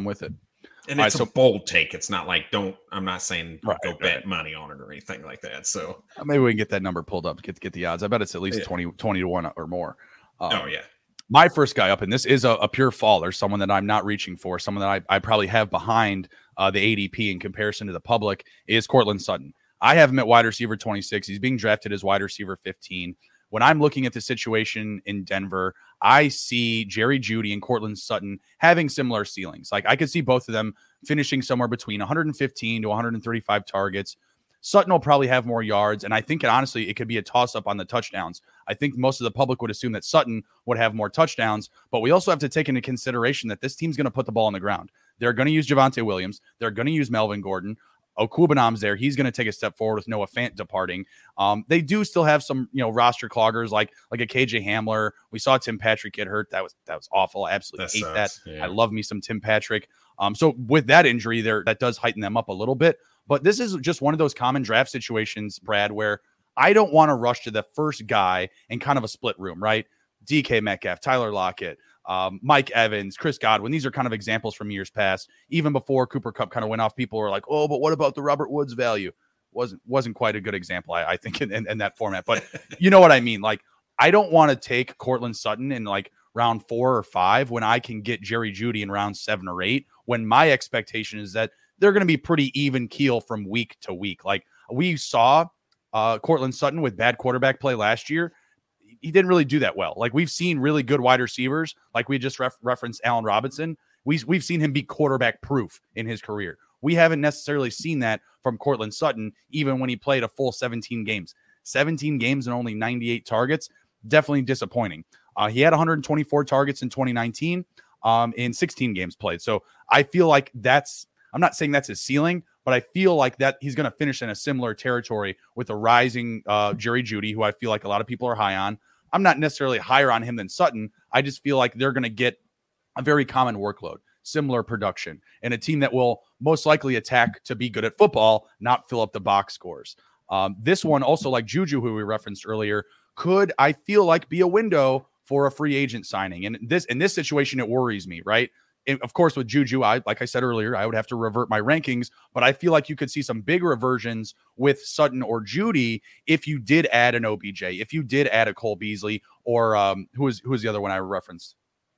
And it's a bold take. It's not like I'm not saying go bet money on it or anything like that. So maybe we can get that number pulled up, get the odds. I bet it's at least 20 to 1 or more. Yeah. My first guy up, and this is a pure faller, someone that I'm not reaching for, someone that I probably have behind the ADP in comparison to the public, is Courtland Sutton. I have him at wide receiver 26. He's being drafted as wide receiver 15. When I'm looking at the situation in Denver, I see Jerry Jeudy and Courtland Sutton having similar ceilings. Like I could see both of them finishing somewhere between 115 to 135 targets. Sutton will probably have more yards, and I think honestly it could be a toss-up on the touchdowns. I think most of the public would assume that Sutton would have more touchdowns, but we also have to take into consideration that this team's going to put the ball on the ground. They're going to use Javonte Williams. They're going to use Melvin Gordon. Okubanam's there. He's going to take a step forward with Noah Fant departing. They do still have some, roster cloggers like a KJ Hamler. We saw Tim Patrick get hurt. That was awful. I absolutely hate that. Yeah. I love me some Tim Patrick. So with that injury there, that does heighten them up a little bit. But this is just one of those common draft situations, Brad, where I don't want to rush to the first guy in kind of a split room, right? DK Metcalf, Tyler Lockett, Mike Evans, Chris Godwin. These are kind of examples from years past. Even before Cooper Kupp kind of went off, people were like, oh, but what about the Robert Woods value? Wasn't quite a good example, I think, in that format. But you know what I mean? Like, I don't want to take Courtland Sutton in like round 4 or 5 when I can get Jerry Jeudy in round 7 or 8, when my expectation is that they're going to be pretty even keel from week to week. Like we saw Courtland Sutton with bad quarterback play last year. He didn't really do that well. Like we've seen really good wide receivers, like we just referenced Allen Robinson. We've seen him be quarterback proof in his career. We haven't necessarily seen that from Courtland Sutton, even when he played a full 17 games. 17 games and only 98 targets. Definitely disappointing. He had 124 targets in 2019 in 16 games played. So I feel like I'm not saying that's his ceiling, but I feel like that he's going to finish in a similar territory with a rising Jerry Jeudy, who I feel like a lot of people are high on. I'm not necessarily higher on him than Sutton. I just feel like they're going to get a very common workload, similar production, and a team that will most likely attack to be good at football, not fill up the box scores. This one also, like Juju, who we referenced earlier, could, I feel like, be a window for a free agent signing. And in this situation, it worries me, right? And of course, with Juju, like I said earlier, I would have to revert my rankings, but I feel like you could see some big reversions with Sutton or Jeudy if you did add an OBJ, if you did add a Cole Beasley, or who was the other one I referenced?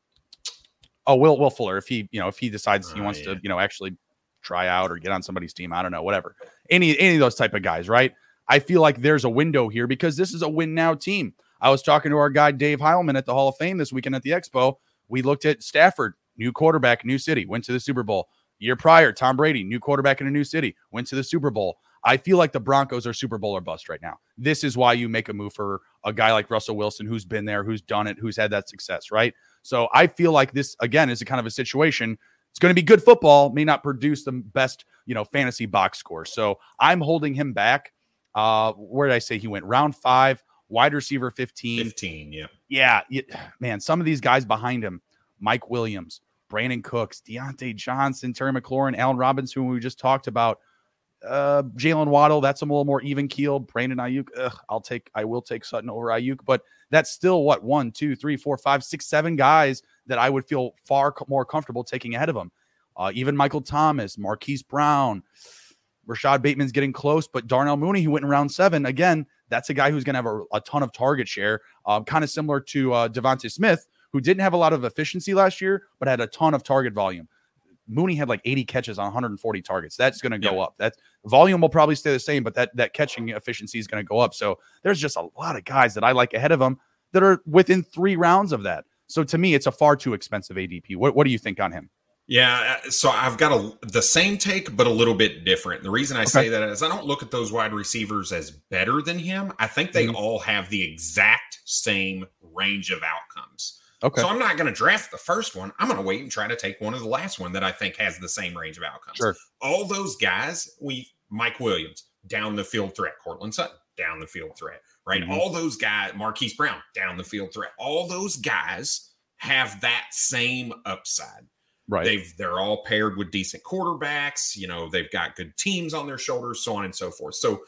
Oh, Will Fuller. If he decides he wants to, actually try out or get on somebody's team, I don't know, whatever. Any of those type of guys, right? I feel like there's a window here because this is a win now team. I was talking to our guy Dave Heilman at the Hall of Fame this weekend at the Expo. We looked at Stafford. New quarterback, new city, went to the Super Bowl. Year prior, Tom Brady, new quarterback in a new city, went to the Super Bowl. I feel like the Broncos are Super Bowl or bust right now. This is why you make a move for a guy like Russell Wilson, who's been there, who's done it, who's had that success, right? So I feel like this, again, is a kind of a situation. It's going to be good football, may not produce the best, fantasy box score. So I'm holding him back. Where did I say he went? Round 5, wide receiver 15. 15, yeah. Yeah, man, some of these guys behind him, Mike Williams, Brandon Cooks, Deontay Johnson, Terry McLaurin, Allen Robinson, who we just talked about. Jalen Waddle, that's a little more even keel. Brandon Ayuk, I will take Sutton over Ayuk, but that's still what 1, 2, 3, 4, 5, 6, 7 guys that I would feel far more comfortable taking ahead of him. Even Michael Thomas, Marquise Brown, Rashad Bateman's getting close, but Darnell Mooney, who went in round 7, again, that's a guy who's going to have a ton of target share, kind of similar to Devontae Smith, who didn't have a lot of efficiency last year, but had a ton of target volume. Mooney had like 80 catches on 140 targets. That's going to go up. That volume will probably stay the same, but that catching efficiency is going to go up. So there's just a lot of guys that I like ahead of him that are within 3 rounds of that. So to me, it's a far too expensive ADP. What do you think on him? Yeah, so I've got the same take, but a little bit different. The reason I say that is I don't look at those wide receivers as better than him. I think they all have the exact same range of outcomes. Okay. So I'm not going to draft the first one. I'm going to wait and try to take one of the last one that I think has the same range of outcomes. Sure. All those guys, Mike Williams, down the field threat. Cortland Sutton, down the field threat, right? Mm-hmm. All those guys, Marquise Brown, down the field threat. All those guys have that same upside. Right. They're all paired with decent quarterbacks. They've got good teams on their shoulders, so on and so forth. So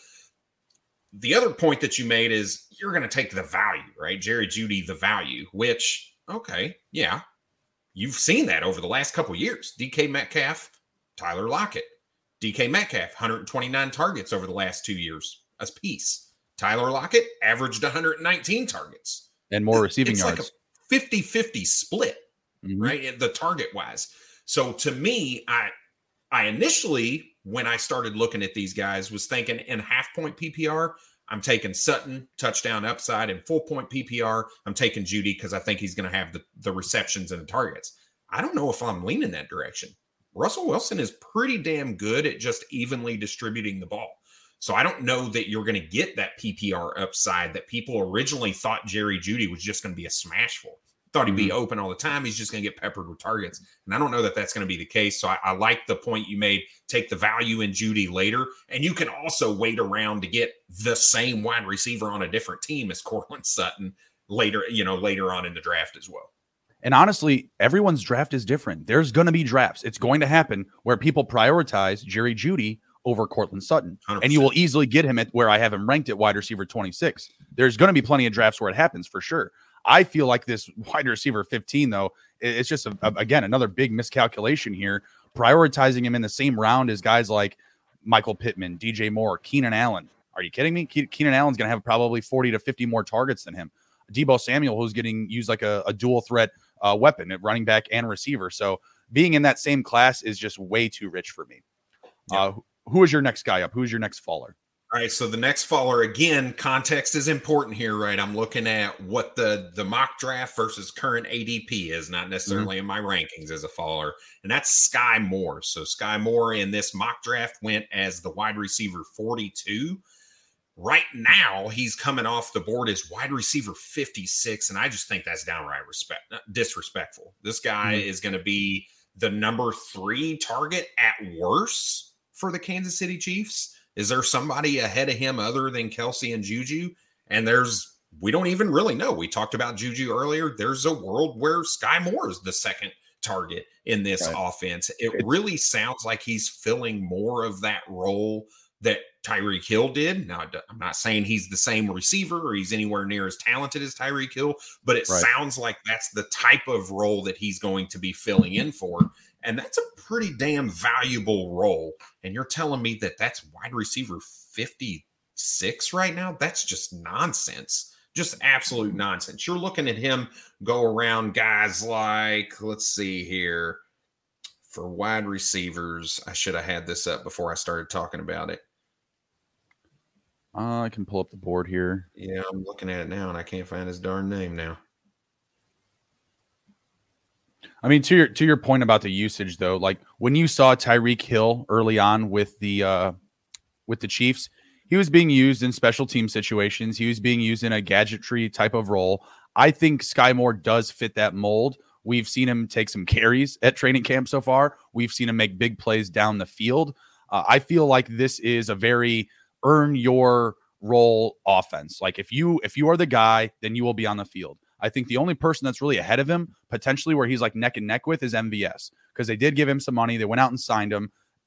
the other point that you made is you're going to take the value, right? Jerry Jeudy, the value, which, okay, yeah, you've seen that over the last couple of years. DK Metcalf, Tyler Lockett. DK Metcalf, 129 targets over the last 2 years apiece. Tyler Lockett averaged 119 targets. And more receiving yards. It's like a 50-50 split, right? The target-wise. So to me, I initially, when I started looking at these guys, was thinking in half-point PPR, I'm taking Sutton, touchdown upside, and full-point PPR, I'm taking Jeudy because I think he's going to have the receptions and the targets. I don't know if I'm leaning that direction. Russell Wilson is pretty damn good at just evenly distributing the ball. So I don't know that you're going to get that PPR upside that people originally thought Jerry Jeudy was just going to be a smash for. Thought he'd be open all the time. He's just going to get peppered with targets. And I don't know that that's going to be the case. So I like the point you made. Take the value in Jeudy later. And you can also wait around to get the same wide receiver on a different team as Cortland Sutton later on in the draft as well. And honestly, everyone's draft is different. There's going to be drafts. It's going to happen where people prioritize Jerry Jeudy over Cortland Sutton. 100%. And you will easily get him at where I have him ranked at wide receiver 26. There's going to be plenty of drafts where it happens for sure. I feel like this wide receiver 15, though, it's just, again, another big miscalculation here. Prioritizing him in the same round as guys like Michael Pittman, DJ Moore, Keenan Allen. Are you kidding me? Keenan Allen's going to have probably 40 to 50 more targets than him. Deebo Samuel, who's getting used like a dual threat weapon at running back and receiver. So being in that same class is just way too rich for me. Yeah. Who is your next guy up? Who's your next faller? All right, so the next faller, again, context is important here, right? I'm looking at what the mock draft versus current ADP is, not necessarily in my rankings as a faller, and that's Sky Moore. So Sky Moore in this mock draft went as the wide receiver 42. Right now, he's coming off the board as wide receiver 56, and I just think that's downright disrespectful. This guy is going to be the number 3 target at worst for the Kansas City Chiefs. Is there somebody ahead of him other than Kelsey and Juju? And we don't even really know. We talked about Juju earlier. There's a world where Sky Moore is the second target in this offense. It really sounds like he's filling more of that role that Tyreek Hill did. Now, I'm not saying he's the same receiver or he's anywhere near as talented as Tyreek Hill, but it sounds like that's the type of role that he's going to be filling in for. And that's a pretty damn valuable role. And you're telling me that that's wide receiver 56 right now? That's just nonsense. Just absolute nonsense. You're looking at him go around guys like, let's see here, for wide receivers. I should have had this up before I started talking about it. I can pull up the board here. Yeah, I'm looking at it now, and I can't find his darn name now. I mean, to your point about the usage, though, like when you saw Tyreek Hill early on with the Chiefs, he was being used in special team situations. He was being used in a gadgetry type of role. I think Sky Moore does fit that mold. We've seen him take some carries at training camp so far. We've seen him make big plays down the field. I feel like this is a very earn your role offense. Like if you are the guy, then you will be on the field. I think the only person that's really ahead of him, potentially where he's like neck and neck with, is MVS, because they did give him some money. They went out and signed him.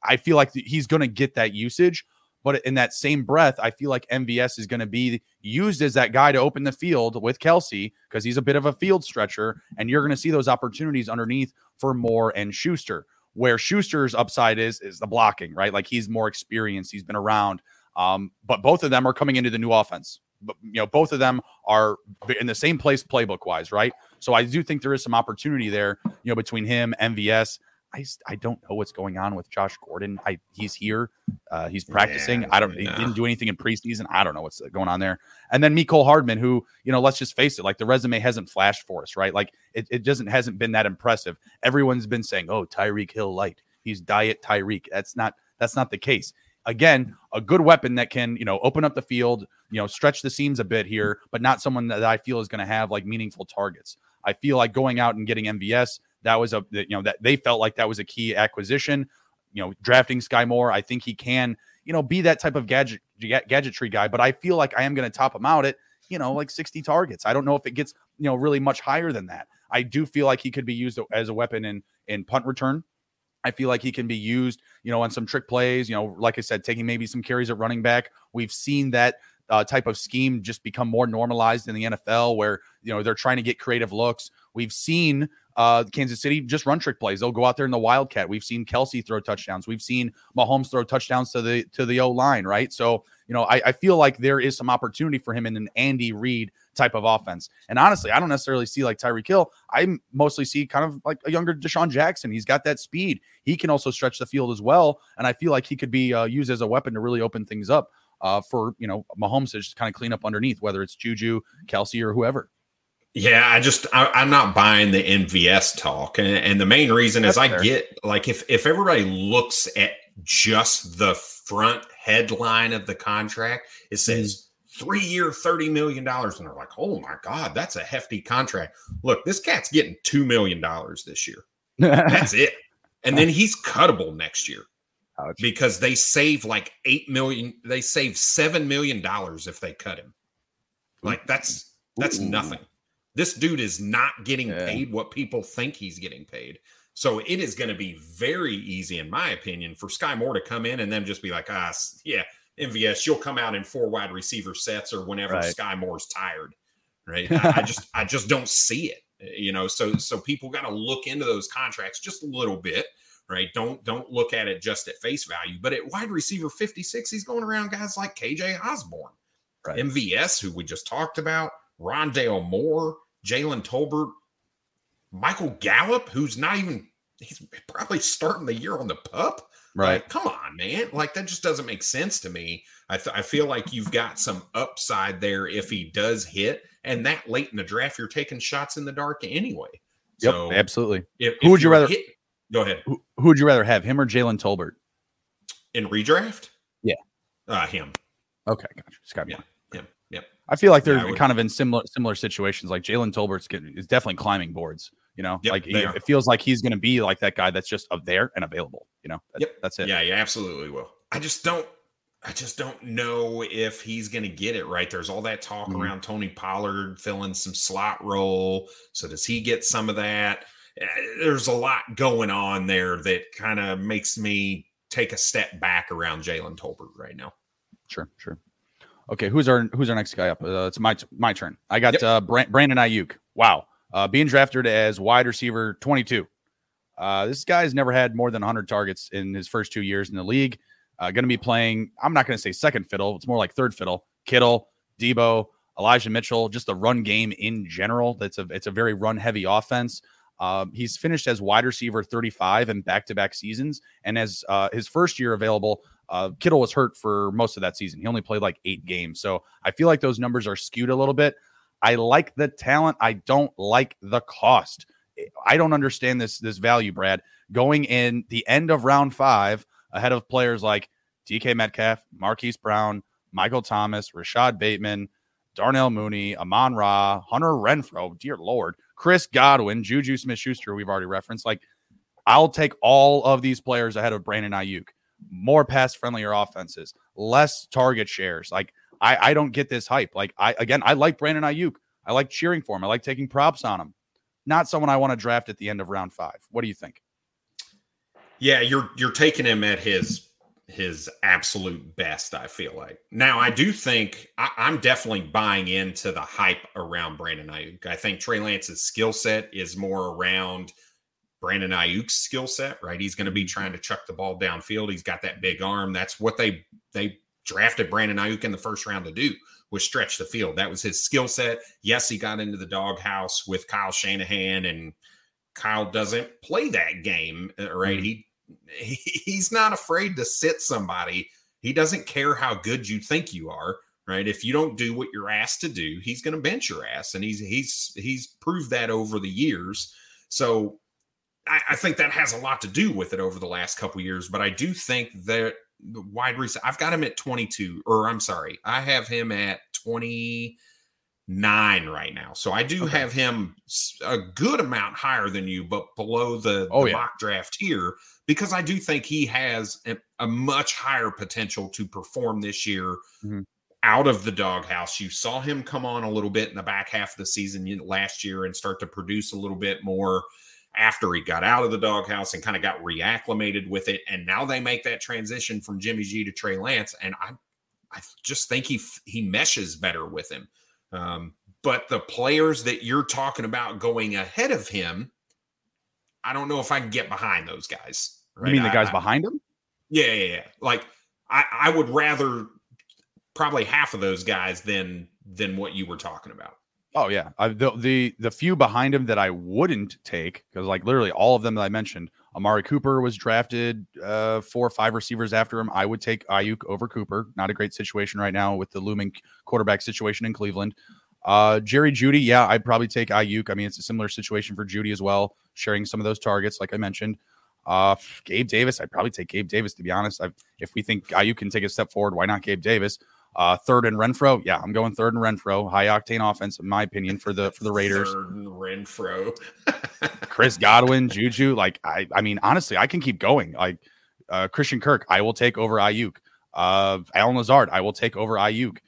I feel like he's going to get that usage. But in that same breath, I feel like MVS is going to be used as that guy to open the field with Kelce because he's a bit of a field stretcher, and you're going to see those opportunities underneath for Moore and Schuster. Where Schuster's upside is the blocking, right? Like he's more experienced, he's been around, but both of them are coming into the new offense. But both of them are in the same place playbook wise, right? So I do think there is some opportunity there, between him, MVS. I don't know what's going on with Josh Gordon. He's here. He's practicing. He didn't do anything in preseason. I don't know what's going on there. And then Mecole Hardman, who, let's just face it, like the resume hasn't flashed for us, right? Like it hasn't been that impressive. Everyone's been saying, oh, Tyreek Hill light. He's diet Tyreek. That's not the case. Again, a good weapon that can, open up the field, stretch the seams a bit here, but not someone that I feel is going to have like meaningful targets. I feel like going out and getting MVS, that was that they felt like that was a key acquisition. Drafting Sky Moore, I think he can, be that type of gadgetry guy. But I feel like I am going to top him out at, like 60 targets. I don't know if it gets, really much higher than that. I do feel like he could be used as a weapon in punt return. I feel like he can be used, on some trick plays. Like I said, taking maybe some carries at running back. We've seen that type of scheme just become more normalized in the NFL, where they're trying to get creative looks. We've seen Kansas City just run trick plays. They'll go out there in the Wildcat. We've seen Kelce throw touchdowns. We've seen Mahomes throw touchdowns to the O-line, right? So, I feel like there is some opportunity for him in an Andy Reid type of offense. And honestly, I don't necessarily see like Tyreek Hill. I mostly see kind of like a younger Deshaun Jackson. He's got that speed. He can also stretch the field as well. And I feel like he could be used as a weapon to really open things up for, Mahomes to just kind of clean up underneath, whether it's Juju, Kelce, or whoever. Yeah, I'm not buying the MVS talk. And the main reason is I get, like, if everybody looks at just the front headline of the contract, it says 3-year, $30 million. And they're like, oh my God, that's a hefty contract. Look, this cat's getting $2 million this year. That's it. And then he's cuttable next year. Ouch. Because they save like $8 million. They save $7 million if they cut him. Like that's nothing. This dude is not getting paid what people think he's getting paid. So it is going to be very easy, in my opinion, for Sky Moore to come in and then just be like, MVS, you'll come out in 4 wide receiver sets or whenever Sky Moore's tired, right? I just don't see it, So people got to look into those contracts just a little bit, right? Don't look at it just at face value. But at wide receiver 56, he's going around guys like KJ Osborne, MVS, who we just talked about, Rondale Moore, Jalen Tolbert, Michael Gallup, he's probably starting the year on the pup. Right. Like, come on, man. Like, that just doesn't make sense to me. I feel like you've got some upside there if he does hit. And that late in the draft, you're taking shots in the dark anyway. Yep, So absolutely. Who would you rather? Go ahead. Who would you rather have, him or Jalen Tolbert? In redraft? Yeah. Him. Okay, gotcha. Sky Moore. Yep. I feel like they're kind of in similar situations. Like Jalen Tolbert's is definitely climbing boards. It feels like he's going to be like that guy that's just up there and available. That's it. Yeah, you absolutely will. I just don't know if he's going to get it right. There's all that talk around Tony Pollard filling some slot role. So does he get some of that? There's a lot going on there that kind of makes me take a step back around Jalen Tolbert right now. Sure. Okay, who's our next guy up? It's my turn. I got Brandon Ayuk. Wow, being drafted as wide receiver 22. This guy's never had more than 100 targets in his first 2 years in the league. Going to be playing, I'm not going to say second fiddle. It's more like third fiddle. Kittle, Debo, Elijah Mitchell, just the run game in general. It's a very run-heavy offense. He's finished as wide receiver 35 in back-to-back seasons. And as his first year available, Kittle was hurt for most of that season. He only played like 8 games. So I feel like those numbers are skewed a little bit. I like the talent. I don't like the cost. I don't understand this value, Brad. Going in the end of round 5 ahead of players like DK Metcalf, Marquise Brown, Michael Thomas, Rashad Bateman, Darnell Mooney, Amon-Ra, Hunter Renfrow, dear Lord, Chris Godwin, Juju Smith-Schuster, we've already referenced. Like, I'll take all of these players ahead of Brandon Ayuk. More pass-friendlier offenses, less target shares. Like, I don't get this hype. Like, I like Brandon Ayuk. I like cheering for him. I like taking props on him. Not someone I want to draft at the end of round 5. What do you think? Yeah, you're taking him at his absolute best, I feel like. Now, I do think I'm definitely buying into the hype around Brandon Ayuk. I think Trey Lance's skill set is more around Brandon Ayuk's skill set, right? He's going to be trying to chuck the ball downfield. He's got that big arm. That's what they drafted Brandon Ayuk in the first round to do, was stretch the field. That was his skill set. Yes, he got into the doghouse with Kyle Shanahan, and Kyle doesn't play that game, right? He's not afraid to sit somebody. He doesn't care how good you think you are, right? If you don't do what you're asked to do, he's going to bench your ass, and he's proved that over the years. So I think that has a lot to do with it over the last couple of years. But I do think that the wide receiver, I've got him at 22, or I'm sorry, I have him at 29 right now. So I do have him a good amount higher than you, but below the mock draft here, because I do think he has a much higher potential to perform this year out of the doghouse. You saw him come on a little bit in the back half of the season last year and start to produce a little bit more after he got out of the doghouse and kind of got reacclimated with it. And now they make that transition from Jimmy G to Trey Lance. And I just think he meshes better with him. But the players that you're talking about going ahead of him, I don't know if I can get behind those guys. Right? You mean the guys behind him? Yeah. Like I would rather probably half of those guys than what you were talking about. Oh yeah, the few behind him that I wouldn't take, because like literally all of them that I mentioned, Amari Cooper was drafted 4 or 5 receivers after him. I would take Ayuk over Cooper. Not a great situation right now with the looming quarterback situation in Cleveland. Jerry Jeudy, yeah, I'd probably take Ayuk. I mean, it's a similar situation for Jeudy as well, sharing some of those targets, like I mentioned. Gabe Davis, I'd probably take Gabe Davis, to be honest. If we think Ayuk can take a step forward, why not Gabe Davis? Third and Renfro. Yeah, I'm going third and Renfro. High octane offense, in my opinion, for the Raiders. Third and Renfro. Chris Godwin, Juju. Like, I mean, honestly, I can keep going. Like Christian Kirk, I will take over Ayuk. Alan Lazard, I will take over Ayuk.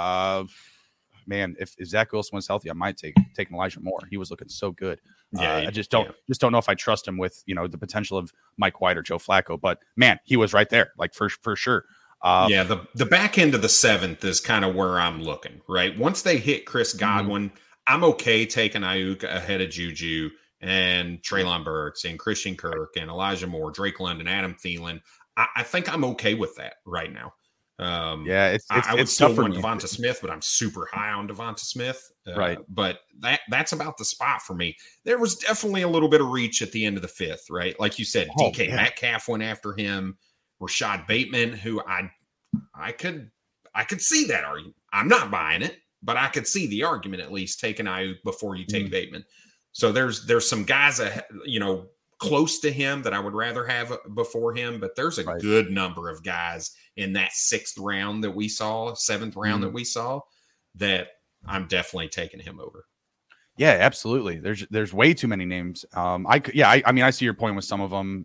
Man, if Zach Wilson was healthy, I might take Elijah Moore. He was looking so good. I just don't know if I trust him with the potential of Mike White or Joe Flacco. But man, he was right there, like for sure. The back end of the 7th is kind of where I'm looking, right? Once they hit Chris Godwin, I'm okay taking Ayuk ahead of Juju and Treylon Burks and Christian Kirk and Elijah Moore, Drake London, Adam Thielen. I think I'm okay with that right now. I would still want Devonta Smith, but I'm super high on Devonta Smith. Right. But that's about the spot for me. There was definitely a little bit of reach at the end of the 5th, right? Like you said, DK Metcalf went after him. Rashad Bateman, who I could see that argument. I'm not buying it, but I could see the argument at least taking Ayuk before you take Bateman. So there's some guys close to him that I would rather have before him, but there's a good number of guys in that 6th round that we saw, 7th round that we saw, that I'm definitely taking him over. Yeah, absolutely. There's way too many names. I mean, I see your point with some of them.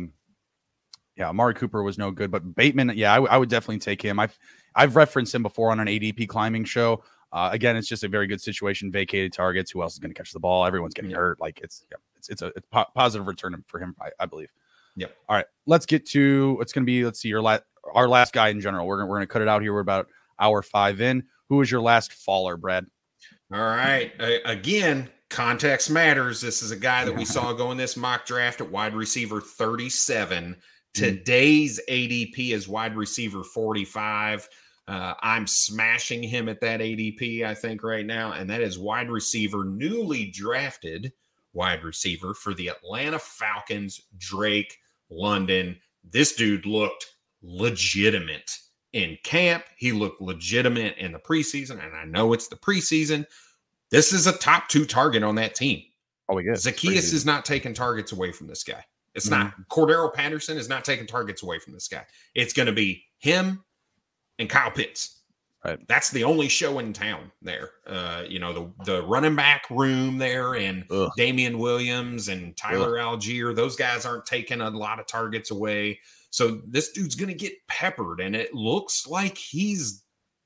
Amari Cooper was no good, but Bateman, I would definitely take him. I've referenced him before on an ADP climbing show. Again, it's just a very good situation. Vacated targets. Who else is going to catch the ball? Everyone's getting hurt. Like it's a positive return for him, I believe. Yep. All right, let's get to what's going to be. Let's see our last guy in general. We're going to cut it out here. We're about hour 5 in. Who is your last faller, Brad? All right. Again, context matters. This is a guy that we saw go in this mock draft at wide receiver 37. Today's ADP is wide receiver 45. I'm smashing him at that ADP, I think, right now. And that is wide receiver, newly drafted wide receiver for the Atlanta Falcons, Drake London. This dude looked legitimate in camp. He looked legitimate in the preseason. And I know it's the preseason. This is a top 2 target on that team. Oh, we good. Zacchaeus is not taking targets away from this guy. It's not. Cordero Patterson is not taking targets away from this guy. It's going to be him and Kyle Pitts. Right. That's the only show in town there. The running back room there and Damian Williams and Tyler Algier, those guys aren't taking a lot of targets away. So this dude's going to get peppered, and it looks like he's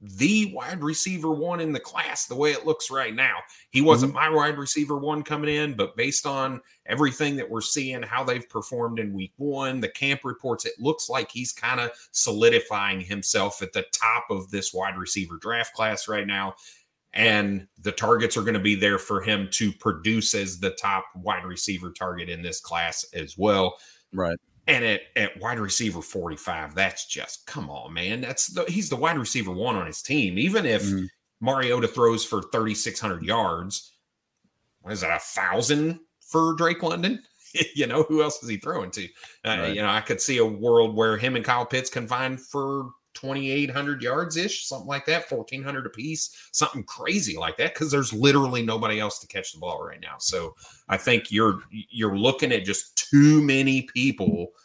the wide receiver one in the class the way it looks right now. He wasn't my wide receiver one coming in, but based on everything that we're seeing, how they've performed in week one, the camp reports, it looks like he's kind of solidifying himself at the top of this wide receiver draft class right now. And the targets are going to be there for him to produce as the top wide receiver target in this class as well. Right. And at wide receiver 45, that's just, come on, man. He's the wide receiver one on his team. Even if Mariota throws for 3,600 yards, what is that, 1,000 for Drake London? Who else is he throwing to? Right. I could see a world where him and Kyle Pitts combine for 2,800 yards-ish, something like that, 1,400 apiece, something crazy like that, because there's literally nobody else to catch the ball right now. So I think you're looking at just too many people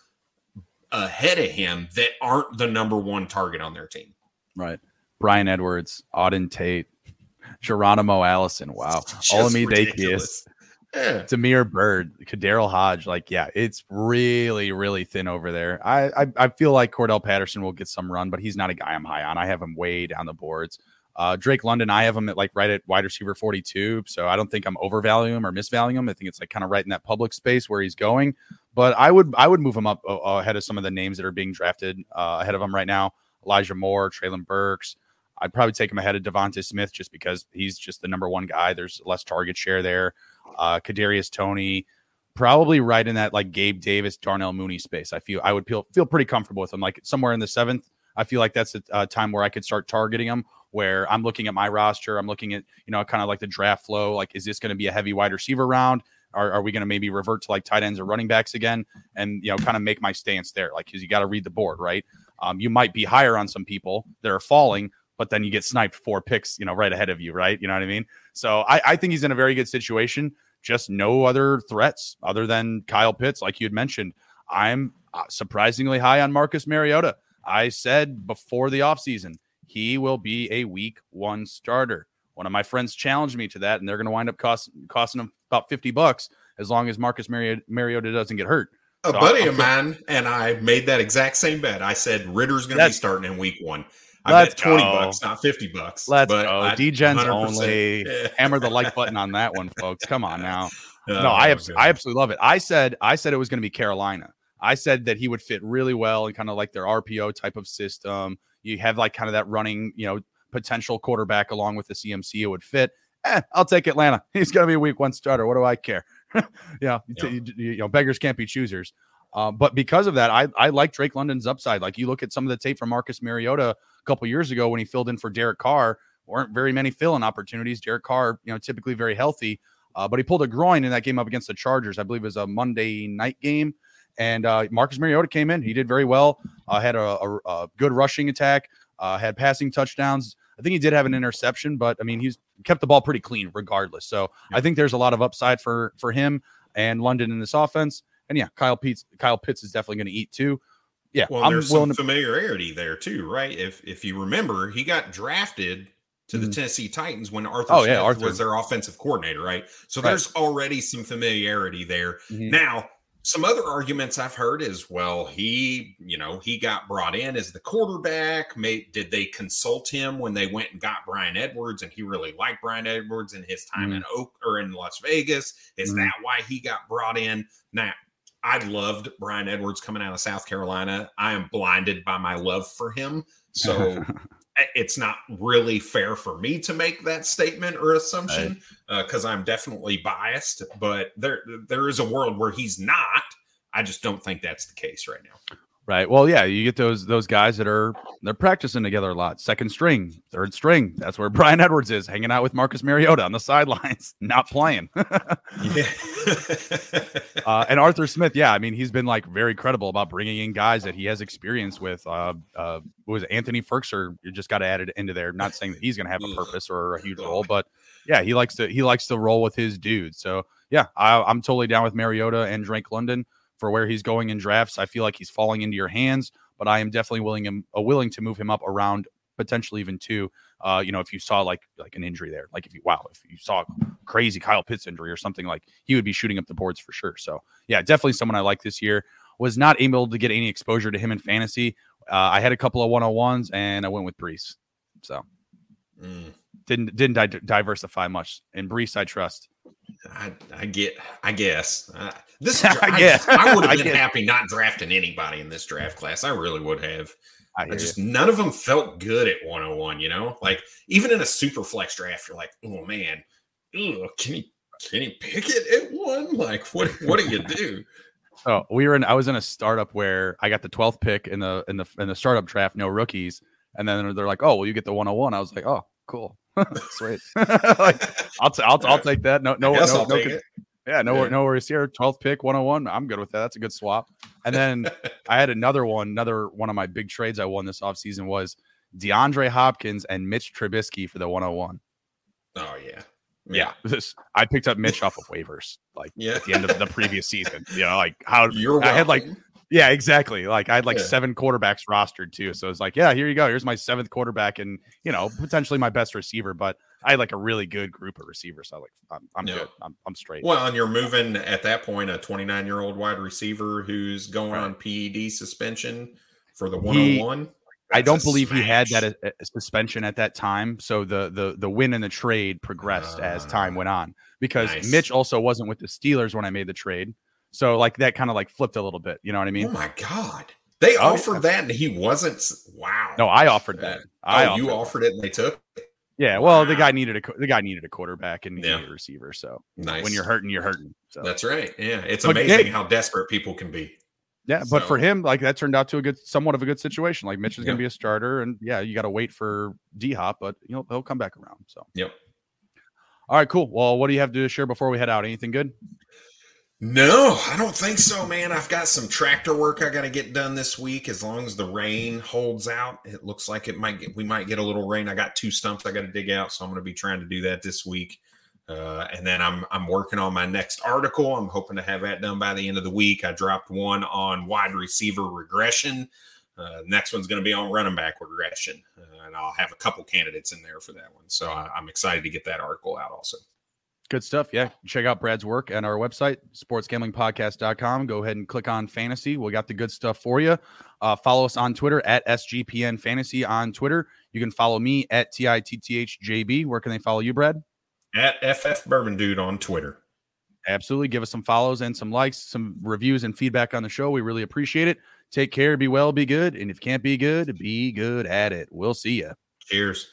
ahead of him that aren't the number one target on their team. Right. Bryan Edwards, Auden Tate, Geronimo Allison. Wow. Olamide Dakius. Yeah. Damiere Byrd, Kadarrell Hodge. It's really, really thin over there. I feel like Cordell Patterson will get some run, but he's not a guy I'm high on. I have him way down the boards. Drake London, I have him at right at wide receiver 42. So I don't think I'm overvaluing him or misvaluing him. I think it's kind of right in that public space where he's going. But I would move him up ahead of some of the names that are being drafted ahead of him right now. Elijah Moore, Treylon Burks. I'd probably take him ahead of Devonta Smith just because he's just the number one guy. There's less target share there. Kadarius Toney, probably right in that Gabe Davis, Darnell Mooney space. I would feel pretty comfortable with him. Somewhere in the 7th, I feel like that's a time where I could start targeting him, where I'm looking at my roster. I'm looking at, kind of the draft flow. Is this going to be a heavy wide receiver round? Are we going to maybe revert to tight ends or running backs again? And, kind of make my stance there. Because you got to read the board, right? You might be higher on some people that are falling, but then you get sniped 4 picks, right ahead of you, right? You know what I mean? So I think he's in a very good situation. Just no other threats other than Kyle Pitts, like you had mentioned. I'm surprisingly high on Marcus Mariota. I said before the offseason, he will be a week 1 starter. One of my friends challenged me to that, and they're going to wind up costing him about $50 as long as Marcus Mariota doesn't get hurt. A buddy of mine and I made that exact same bet. I said Ritter's going to be starting in week 1. I bet $20, not $50. Let's go. D-Gens only. Hammer the like button on that one, folks. Come on now. I absolutely love it. I said it was going to be Carolina. I said that he would fit really well in kind of their RPO type of system. You have kind of that running, potential quarterback along with the CMC. It would fit. I'll take Atlanta. He's going to be a week 1 starter. What do I care? Beggars can't be choosers. But because of that, I like Drake London's upside. You look at some of the tape from Marcus Mariota a couple years ago when he filled in for Derek Carr. Weren't very many fill-in opportunities. Derek Carr, typically very healthy, but he pulled a groin in that game up against the Chargers. I believe it was a Monday night game, and Marcus Mariota came in. He did very well. Had a good rushing attack. Had passing touchdowns. I think he did have an interception, but he's kept the ball pretty clean regardless. So I think there's a lot of upside for him and London in this offense. And Kyle Pitts is definitely going to eat too. Yeah, well, there's some familiarity there too, right? If you remember, he got drafted to the Tennessee Titans when Arthur Smith was their offensive coordinator, right? So there's already some familiarity there. Now, some other arguments I've heard is, well, he got brought in as the quarterback. Did they consult him when they went and got Bryan Edwards, and he really liked Bryan Edwards in his time in Las Vegas? Is that why he got brought in? Now, I loved Bryan Edwards coming out of South Carolina. I am blinded by my love for him. So it's not really fair for me to make that statement or assumption because I'm definitely biased. But there is a world where he's not. I just don't think that's the case right now. Right. Well, yeah, you get those guys they're practicing together a lot. Second string, third string. That's where Bryan Edwards is, hanging out with Marcus Mariota on the sidelines, not playing. And Arthur Smith, he's been very credible about bringing in guys that he has experience with. Was Anthony Firkser? You just got to add it into there. Not saying that he's going to have a purpose or a huge role, but he likes to roll with his dudes. So I'm totally down with Mariota and Drake London for where he's going in drafts. I feel like he's falling into your hands, but I am definitely willing to move him up around potentially even 2. If you saw like an injury there, if you saw a crazy Kyle Pitts injury or something, he would be shooting up the boards for sure. So definitely someone I like this year. Was not able to get any exposure to him in fantasy. I had a couple of 101s and I went with Brees. So Mm. didn't diversify much. In Brees, I trust. I guess this. Yeah. I would have been happy not drafting anybody in this draft class. I really would have. None of them felt good at 101. You know, like even in a super flex draft, you're like, oh man, can he pick it at one? Like, what do you do? Oh, I was in a startup where I got the 12th pick in the startup draft, no rookies, and then they're like, oh, well, you get the 101. I was like, oh, cool. Sweet. Like I'll take that. No worries here. 12th pick, 101. I'm good with that. That's a good swap. And then I had another one of my big trades I won this offseason was DeAndre Hopkins and Mitch Trubisky for the 101. Oh yeah. I picked up Mitch off of waivers at the end of the previous season. You know, like how I had like. Yeah, exactly. Like I had 7 quarterbacks rostered too. So it's like, yeah, here you go. Here's my 7th quarterback and, you know, potentially my best receiver, but I had like a really good group of receivers. So I'm good. I'm straight. Well, and you're moving at that point, a 29-year-old wide receiver who's going on PED suspension for the 101. I don't believe he had that suspension at that time. So the win and the trade progressed as time went on because Mitch also wasn't with the Steelers when I made the trade. So like that kind of like flipped a little bit. You know what I mean? Oh my God. They offered that and he wasn't. Wow. No, I offered that. You offered it and they took it? Yeah. Well, the guy needed a quarterback and needed a receiver. So when you're hurting, you're hurting. So that's right. Yeah. It's amazing how desperate people can be. Yeah. But for him, like that turned out to somewhat of a good situation. Like Mitch is going to be a starter and you got to wait for D-Hop, but he'll come back around. So, All right, cool. Well, what do you have to share before we head out? Anything good? No, I don't think so, man. I've got some tractor work I got to get done this week. As long as the rain holds out, it looks like we might get a little rain. I got 2 stumps I got to dig out, so I'm going to be trying to do that this week. And then I'm working on my next article. I'm hoping to have that done by the end of the week. I dropped one on wide receiver regression. Next one's going to be on running back regression, and I'll have a couple candidates in there for that one. So I'm excited to get that article out also. Good stuff. Yeah. Check out Brad's work at our website, sportsgamblingpodcast.com. Go ahead and click on fantasy. We got the good stuff for you. Follow us on Twitter at SGPN Fantasy on Twitter. You can follow me at TITTHJB. Where can they follow you, Brad? At FF Bourbon Dude on Twitter. Absolutely. Give us some follows and some likes, some reviews and feedback on the show. We really appreciate it. Take care. Be well, be good. And if you can't be good at it. We'll see you. Cheers.